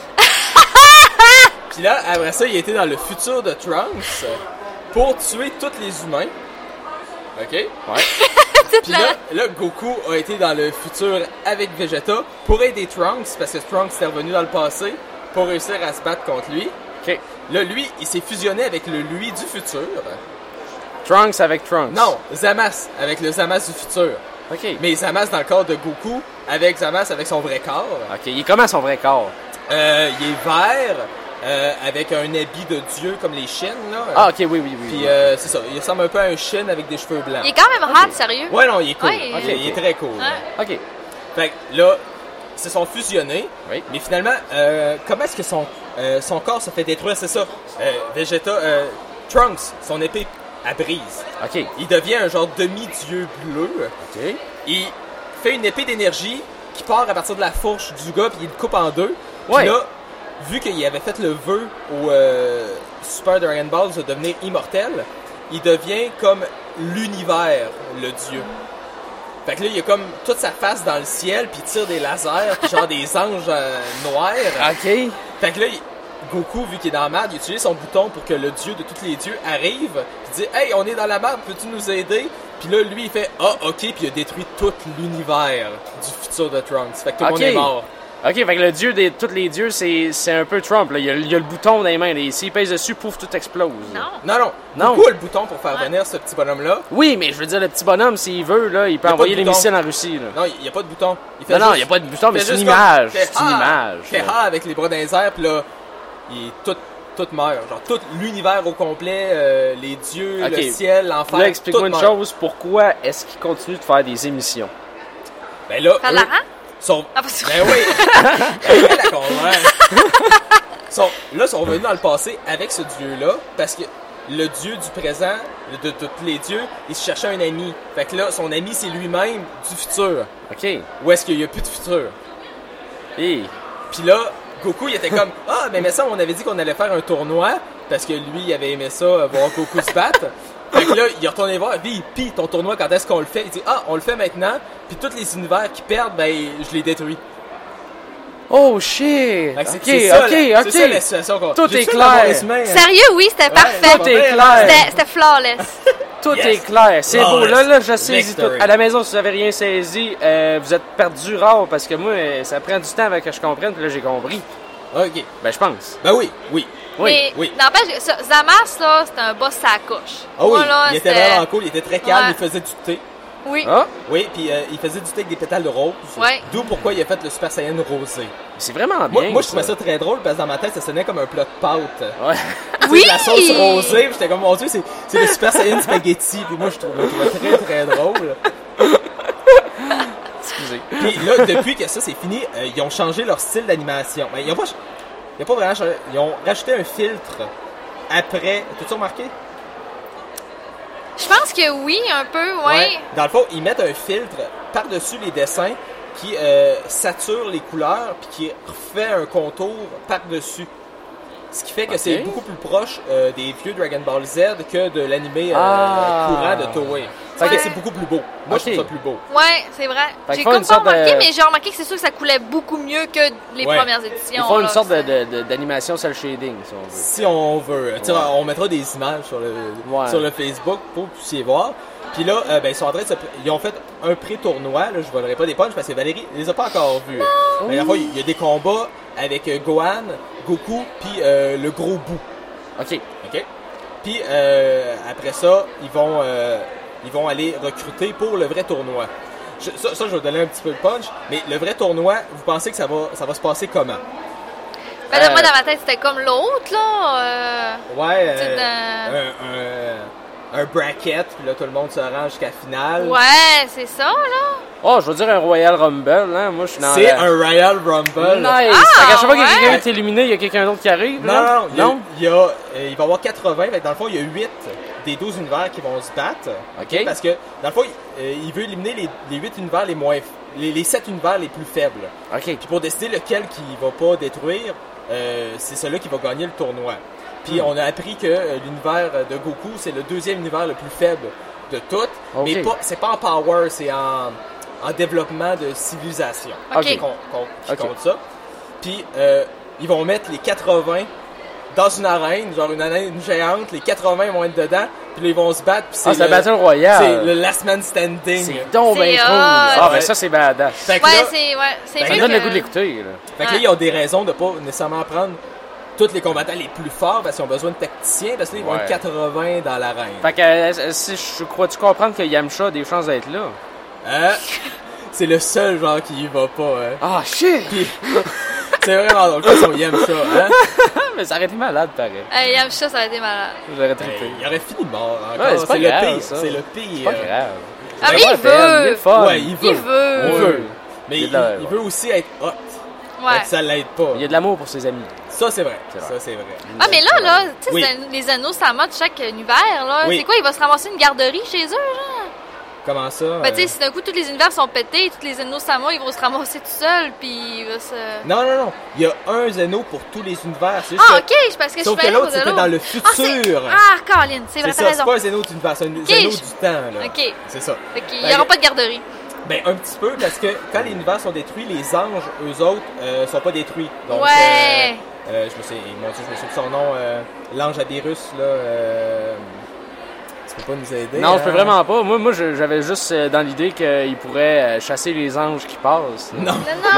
Puis là, après ça, il était dans le futur de Trunks pour tuer tous les humains. OK? Ouais. Puis là, Goku a été dans le futur avec Vegeta pour aider Trunks, parce que Trunks était revenu dans le passé pour réussir à se battre contre lui. Ok. Là, lui, il s'est fusionné avec le lui du futur. Trunks avec Trunks. Non, Zamasu avec le Zamasu du futur. Ok. Mais Zamasu dans le corps de Goku avec Zamasu avec son vrai corps. Ok, il est comment son vrai corps? Il est vert, avec un habit de dieu comme les Shin, là. Ah, ok, oui. Puis c'est ça, il ressemble un peu à un Shin avec des cheveux blancs. Il est quand même hot, sérieux. Ouais, non, il est cool. Ouais, Ok, il est très cool. Ouais. Ok. Fait que là, ils se sont fusionnés. Oui. Mais finalement, comment est-ce que son corps se fait détruire? C'est ça. Vegeta, Trunks, son épée, elle brise. Ok. Il devient un genre demi-dieu bleu. Ok. Il fait une épée d'énergie qui part à partir de la fourche du gars, puis il le coupe en deux. Puis Ouais. là, vu qu'il avait fait le vœu au Super Dragon Ball de devenir immortel, il devient comme l'univers, le dieu. Fait que là, il a comme toute sa face dans le ciel, puis il tire des lasers, puis genre des anges noirs. Ok. Fait que là, Goku, vu qu'il est dans la merde, il utilise son bouton pour que le dieu de tous les dieux arrive, puis dit « Hey, on est dans la merde, peux-tu nous aider? » Puis là, lui, il fait « Ah, ok », puis il a détruit tout l'univers du futur de Trunks. Fait que tout le monde est mort. Ok, fait que le dieu de tous les dieux, c'est un peu Trump. Là. Il y a le bouton dans les mains. Là. S'il pèse dessus, pouf, tout explose. Non. Non. Goku a le bouton pour faire venir ce petit bonhomme-là. Oui, mais je veux dire, le petit bonhomme, s'il veut, là, il peut Il y a envoyer pas de les bouton. missiles en Russie. Là. Non, il n'y a pas de bouton. Il fait Non, juste- il n'y a pas de bouton, mais il fait c'est une juste comme- image. il fait C'est une Ah! image. Il fait là. Ah avec les bras dans les airs, puis là, il est tout meurt. Genre, tout l'univers au complet, les dieux, Ok. le ciel, l'enfer, Là, explique-moi tout une meurt. chose. Pourquoi est-ce qu'il continue de faire des émissions? Ben là, Faire de eux l'argent? sont... Ah, parce que- Ben oui! Ben, la comprends. Là, ils sont revenus dans le passé avec ce dieu-là, parce que le dieu du présent, de tous les dieux, il se cherchait un ami. Fait que là, son ami, c'est lui-même du futur. Ok. Où est-ce qu'il n'y a plus de futur? Et Puis là, Goku, il était comme « Ah, mais ça, on avait dit qu'on allait faire un tournoi, parce que lui, il avait aimé ça, voir Goku se battre. » Fait que là, il est retourné voir, puis ton tournoi, quand est-ce qu'on le fait? Il dit « Ah, on le fait maintenant, puis tous les univers qui perdent, ben, je les détruis. » oh shit! Fait que Ok, c'est ça, ok, la- ok. C'est ça la situation qu'on... Tout J'ai-tu est l'avoir clair. résumé, hein? Sérieux, oui, c'était parfait. Tout est clair. C'était flawless. Tout Yes. est clair. C'est beau. Flawless Là, je saisis tout. victory. À la maison, si vous avez rien saisi, vous êtes perdu rare parce que moi, ça prend du temps avant que je comprenne. Puis là, j'ai compris. OK. Ben, je pense. Ben oui. Oui. Mais oui. n'empêche, Zamasu, là, c'était un boss à la couche. Ah oui, Moi, là, il était c'était- vraiment cool, il était très calme, Ouais. il faisait du thé. Oui. Ah, Oui, puis il faisait du thé avec des pétales de rose. Ouais. D'où pourquoi il a fait le Super Saiyan rosé. c'est vraiment bien. Moi je trouvais ça très drôle parce que dans ma tête, ça sonnait comme un plat de pâte. Ouais. Oui! Tu sais, la sauce rosée, puis j'étais comme, mon Dieu, c'est le Super Saiyan spaghetti. Puis moi, je trouvais très, très drôle. Vas-y. Puis là, depuis que ça c'est fini, ils ont changé leur style d'animation. Ben, ils ont pas vraiment changé. Ils ont rajouté un filtre après. T'as-tu remarqué? Je pense que oui, un peu, ouais. Dans le fond, ils mettent un filtre par-dessus les dessins qui sature les couleurs puis qui refait un contour par-dessus. Ce qui fait que c'est beaucoup plus proche des vieux Dragon Ball Z que de l'animé courant de Toei. Ça fait que c'est beaucoup plus beau. Moi, je trouve ça plus beau. Ouais, c'est vrai. J'ai comme pas remarqué, mais j'ai remarqué que c'est sûr que ça coulait beaucoup mieux que les premières éditions. Ils font une sorte d'animation cell shading, si on veut. Si on veut. On mettra des images sur le Facebook pour que vous puissiez voir. Puis là, ils sont en train de ils ont fait un pré-tournoi. Là, je volerai pas des punchs parce que Valérie les a pas encore vus. Mais la fois, il y a des combats avec Gohan, Goku, puis le gros bout. OK. Puis après ça, ils vont aller recruter pour le vrai tournoi. Ça, je vais donner un petit peu de punch. Mais le vrai tournoi, vous pensez que ça va se passer comment? Ben, moi, dans ma tête, c'était comme l'autre, là. Un bracket, puis là, tout le monde se rend jusqu'à la finale. Ouais, c'est ça, là. Oh, je veux dire un Royal Rumble, hein. Moi, je suis dans C'est un Royal Rumble. Nice! À chaque fois que quelqu'un est éliminé, il y a quelqu'un d'autre qui arrive, là? Non. Il va y avoir 80, mais dans le fond, il y a 8 des 12 univers qui vont se battre. OK. Parce que, dans le fond, il veut éliminer les 8 univers les 7 univers les plus faibles. OK. Puis pour décider lequel qu'il va pas détruire, c'est celui qui va gagner le tournoi. Puis on a appris que l'univers de Goku, c'est le deuxième univers le plus faible de toutes. Mais c'est pas en power, c'est en développement de civilisation. OK. Qu'on compte ça. Puis ils vont mettre les 80 dans une arène, genre une arène géante, les 80 vont être dedans, puis là, ils vont se battre. Puis c'est la Battle Royale. C'est le Last Man Standing. C'est donc bien cool. Ah, ben ça, c'est badass. C'est ça donne le goût de l'écouter. Là. Fait que là, ils ont des raisons de pas nécessairement prendre tous les combattants les plus forts parce qu'ils ont besoin de tacticiens, parce que là, ils vont être 80 dans l'arène. Fait que, si je crois-tu comprendre que Yamcha a des chances d'être là? C'est le seul genre qui y va pas. Hein. Ah, shit! Puis, c'est vraiment drôle. Quand on Yamcha, hein? Mais ça aurait été malade, pareil. Yamcha, ça aurait été malade. J'aurais trippé. Il aurait fini mort encore. Ouais, c'est le pire. C'est le pire. C'est pas grave. Ah, mais il veut! Ouais, il veut. Mais il veut aussi être hot. Ouais. Fait que ça l'aide pas. Il y a de l'amour pour ses amis. Ça, c'est vrai. Ça, c'est vrai. Ah, mais là, tu sais, les anneaux, ça mode chaque univers, là. Oui. C'est quoi, il va se ramasser une garderie chez eux, genre? Comment ça? Ben, tu sais, si d'un coup, tous les univers sont pétés, tous les anneaux Sama, ils vont se ramasser tout seuls, puis il va se... Non. Il y a un Zeno pour tous les univers. OK, parce que sauf je fais que l'autre, c'était dans le futur. Caroline, c'est vrai, t'as raison. C'est pas un Zeno d'univers, c'est un Zeno du temps, là. OK. C'est ça. Fait qu'il n'y aura pas de garderie. Ben, un petit peu, parce que quand les univers sont détruits, les anges, eux autres, sont pas détruits. Donc, ouais! je me souviens de son nom, l'ange Abirus, là, tu peux pas nous aider? Non, je peux vraiment pas. Moi j'avais juste dans l'idée qu'il pourrait chasser les anges qui passent. Non.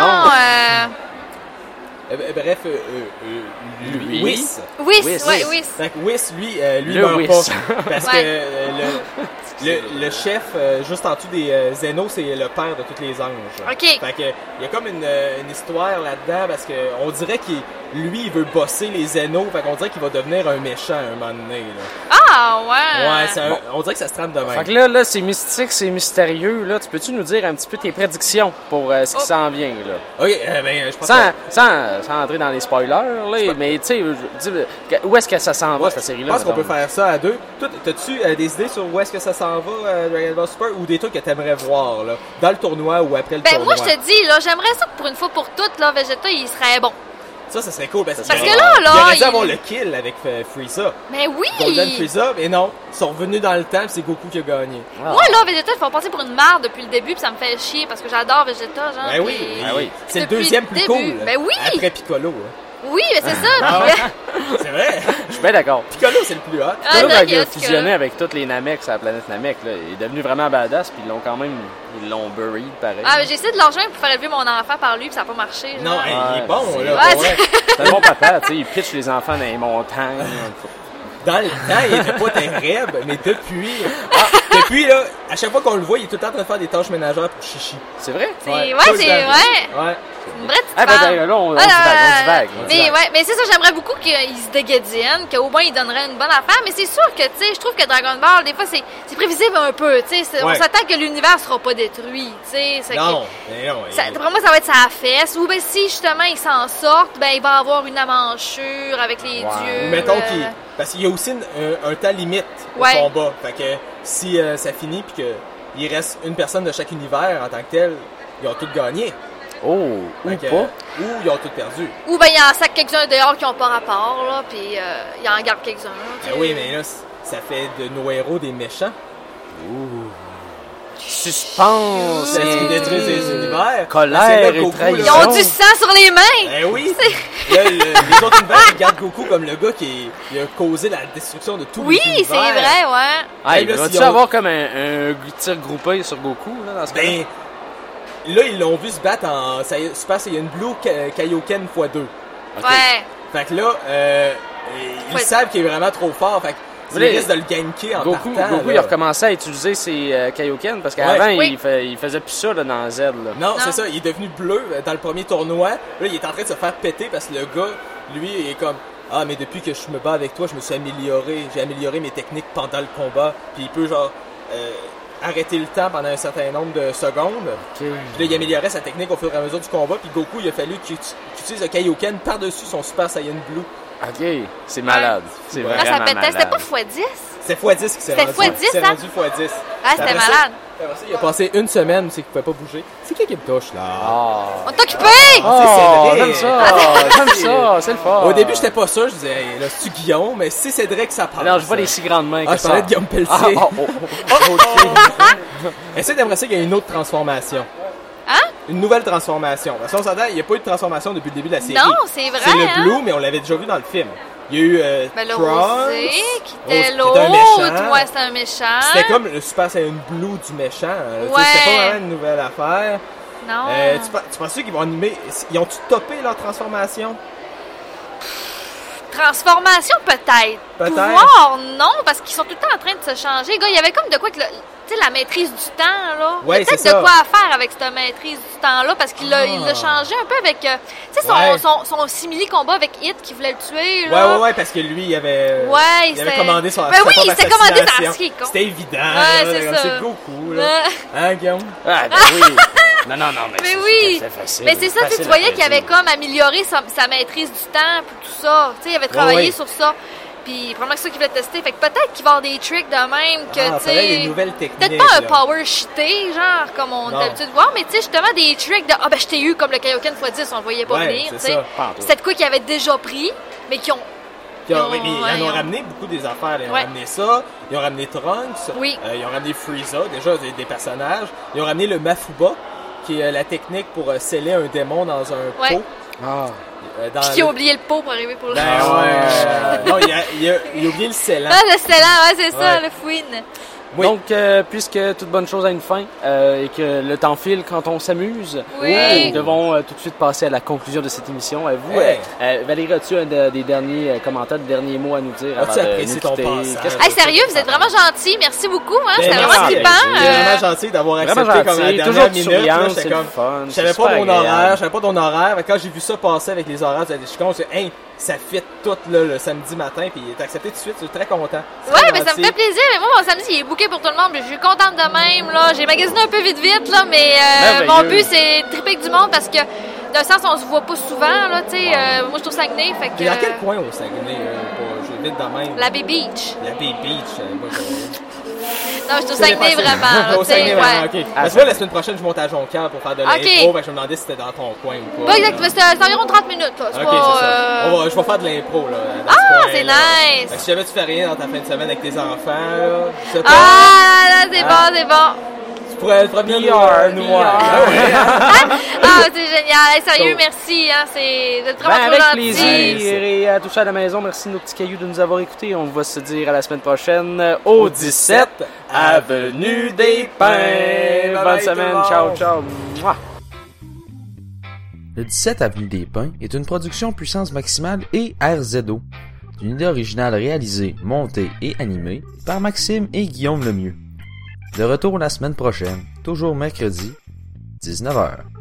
Bref, Whis. Fait que Whis, lui meurt pas. Parce que le chef, juste en dessous des Zeno, c'est le père de tous les anges. OK. Fait que il y a comme une histoire là-dedans, parce que on dirait qu'il il veut bosser les Zeno, fait qu'on dirait qu'il va devenir un méchant un moment donné. Là. Ah, ouais! Ouais, on dirait que ça se trame de même. Fait que là, c'est mystique, c'est mystérieux. Là, tu peux-tu nous dire un petit peu tes prédictions pour ce qui s'en vient, là? OK, je pense sans entrer dans les spoilers, là, mais tu sais, où est-ce que ça s'en va, cette série-là? Je pense qu'on peut faire ça à deux. T'as-tu des idées sur où est-ce que ça s'en va, Dragon Ball Super, ou des trucs que t'aimerais voir, là, dans le tournoi ou après le tournoi? Moi, je te dis, là, j'aimerais ça que pour une fois pour toutes, là, Vegeta, il serait bon. Ça serait cool. Parce que là, il aurait dû avoir le kill avec Frieza. Mais oui! Golden Frieza, mais non. Ils sont revenus dans le temps, c'est Goku qui a gagné. Moi, là, Vegeta, il faut passer pour une merde depuis le début, puis ça me fait chier, parce que j'adore Vegeta, genre. Ben oui. C'est le deuxième plus cool. Ben oui! Après Piccolo. Hein. Oui, mais c'est ça. C'est vrai. Je suis bien d'accord. Piccolo, c'est le plus hot. Piccolo a fusionné avec toutes les Namek sur la planète Namek. Là. Il est devenu vraiment badass, puis ils l'ont buried, pareil. Ah, mais j'ai essayé de l'enjoindre pour faire élever mon enfant par lui, puis ça n'a pas marché. Non, il est bon, là. C'est un bon papa, tu sais, il pitch les enfants dans les montagnes. Dans le temps, il était pas terrible, mais depuis... Depuis, là, à chaque fois qu'on le voit, il est tout le temps en train de faire des tâches ménagères pour Chichi. C'est vrai? C'est une vraie petite Ah, femme. ben, là, on divague. Mais c'est ça, j'aimerais beaucoup qu'il se déguédine, qu'au moins il donnerait une bonne affaire. Mais c'est sûr que, tu sais, je trouve que Dragon Ball, des fois, c'est prévisible un peu. Tu sais, on s'attend que l'univers sera pas détruit. Tu sais, Non. pour moi, ça va être sa fesse. Ou ben si justement ils s'en sortent, ben il va avoir une avanchure avec les dieux. Ou mettons parce qu'il y a aussi un temps limite au combat. Fait que si ça finit puis qu'il reste une personne de chaque univers en tant que tel, ils ont tous gagné. Oh, ou pas. Ou ils ont tous perdu. Ou ben il en sac quelques-uns dehors qui ont pas rapport, là, puis il en garde quelques-uns. Ben oui, mais là, ça fait de nos héros des méchants. Ouh. Suspense! C'est ce qui détruit les univers. Colère et trahison. Ils ont du sang sur les mains! Ben oui! Là, les autres univers regardent Goku comme le gars qui a causé la destruction de tout l'univers. Oui, c'est vrai, ouais. Ah, il va-tu avoir comme un tir groupé sur Goku, là, dans ce cas-là? Là, ils l'ont vu se battre en Super Saiyan Blue Kaioken x2. Okay. Ouais. Fait que là, ils savent qu'il est vraiment trop fort. Fait qu'ils risquent de le ganker en partant. Goku, il a recommencé à utiliser ses Kaioken parce qu'avant, il faisait plus ça là, dans Z. Là. Non, c'est ça. Il est devenu bleu dans le premier tournoi. Là, il est en train de se faire péter parce que le gars, lui, est comme... Ah, mais depuis que je me bats avec toi, je me suis amélioré. J'ai amélioré mes techniques pendant le combat. Puis il peut, genre... arrêter le temps pendant un certain nombre de secondes. Puis là, il améliorait sa technique au fur et à mesure du combat. Puis Goku, il a fallu qu'il utilise le Kaioken par-dessus son Super Saiyan Blue. Ok, c'est malade. C'est vraiment ça pétait, malade. c'était pas x10? C'était x10 qui s'est rendu. C'était x10, rendu x10. Ah, c'était malade. Il a passé une semaine, c'est qu'il pouvait pas bouger. C'est qui me touche, là? On t'a occupé! J'aime ça, c'est le fort. Au début, j'étais pas sûr, je disais, hey, là, c'est-tu Guillaume? Mais si c'est Cédric, ça passe. Non, je vois les si grandes mains. Je parlais de Guillaume Pelletier. Est-ce que t'aimerais ça qu'il y ait une autre transformation? Hein? Une nouvelle transformation. Parce qu'on s'entend, il n'y a pas eu de transformation depuis le début de la série. Non, c'est vrai. C'est le Blue, mais on l'avait déjà vu dans le film. Il y a eu le Trunks, Rosé, qui était l'autre. Ouais, c'était un méchant. C'était comme le Super Saiyan Blue du méchant. Ouais. C'était pas vraiment une nouvelle affaire. Non. Tu penses qu'ils vont animer... Ils ont-tu topé leur transformation? Transformation, peut-être. Pouvoir, non, parce qu'ils sont tout le temps en train de se changer. Gars, il y avait comme de quoi que tu sais, la maîtrise du temps, là. Ouais, il y a peut-être de quoi à faire avec cette maîtrise du temps-là, parce qu'il l'a changé un peu avec, tu sais, son simili-combat avec Hit qui voulait le tuer, là. Ouais, parce que lui, il avait commandé son Ben oui, il s'était commandé sa con. C'était évident. Ouais, c'est ça. C'est Goku, là. Hein, Guillaume? Ah, ben oui. Non, mais oui. C'est facile. Mais c'est ça, tu voyais qu'il avait comme amélioré sa maîtrise du temps, puis tout ça. Tu sais, il avait travaillé sur ça. Puis, probablement que c'est ça qu'il voulait tester. Fait que peut-être qu'il va avoir des tricks de même que, tu sais. Des nouvelles techniques. Peut-être pas un power cheaté, genre, comme on a l'habitude de voir, mais tu sais, justement, des tricks de, je t'ai eu comme le Kaioken x10, on le voyait pas venir, tu sais. C'était de quoi qu'ils avaient déjà pris, mais qui ont. Ils ont ramené beaucoup des affaires. Ils ont ramené ça. Ils ont ramené Trunks. Oui. Ils ont ramené Frieza, déjà des personnages. Ils ont ramené le Mafuba, qui est la technique pour sceller un démon dans un pot. Puis qui a oublié le pot pour arriver pour le non, il a oublié le scellant. Ah, le scellant, c'est ça, le fouine. Oui. Donc, puisque toute bonne chose a une fin et que le temps file quand on s'amuse, nous devons tout de suite passer à la conclusion de cette émission. Vous, Valérie, as-tu des derniers commentaires, des derniers mots à nous dire avant de nous quitter? Sérieux, vous êtes vraiment gentils. Merci beaucoup. C'était vraiment trippant. C'est vraiment gentil d'avoir accepté comme à la dernière minute. J'étais comme fun. Je savais pas mon horaire. Je savais pas ton horaire. Quand j'ai vu ça passer avec les horaires, je suis con, ça fit tout le samedi matin, puis il est accepté tout de suite, je suis très content. Ouais, mais ça me fait plaisir, mais moi mon samedi il est booké pour tout le monde, je suis contente de même, là. J'ai magasiné un peu vite là, mais mon but c'est de tripper avec du monde parce que d'un sens on se voit pas souvent, là, tu sais, moi je suis au Saguenay, fait que... T'es dans quel coin au Saguenay, je vite de même? La Bay Beach. La Bay Beach, non, je suis au Saguenay vraiment. Au Saguenay, vraiment, ok. Parce que là, la semaine prochaine, je monte à Jonquière pour faire de l'impro. Je me demandais si c'était dans ton coin ou pas. Pas exactement, c'est environ 30 minutes, là. Ok, c'est ça. Je vais faire de l'impro, là. C'est nice. Si jamais tu fais rien dans ta fin de semaine avec tes enfants, là. Là, c'est bon. Tu pourrais venir nous voir. C'est génial. Sérieux, merci. Vous êtes vraiment trop avec gentils. plaisir. Et à tous à la maison, merci nos petits cailloux de nous avoir écoutés. On va se dire à la semaine prochaine au 17 Avenue des Pins. Bonne semaine. Ciao. Mouah. Le 17 Avenue des Pins est une production puissance maximale et RZO. Une idée originale réalisée, montée et animée par Maxime et Guillaume Lemieux. De retour la semaine prochaine, toujours mercredi, 19h.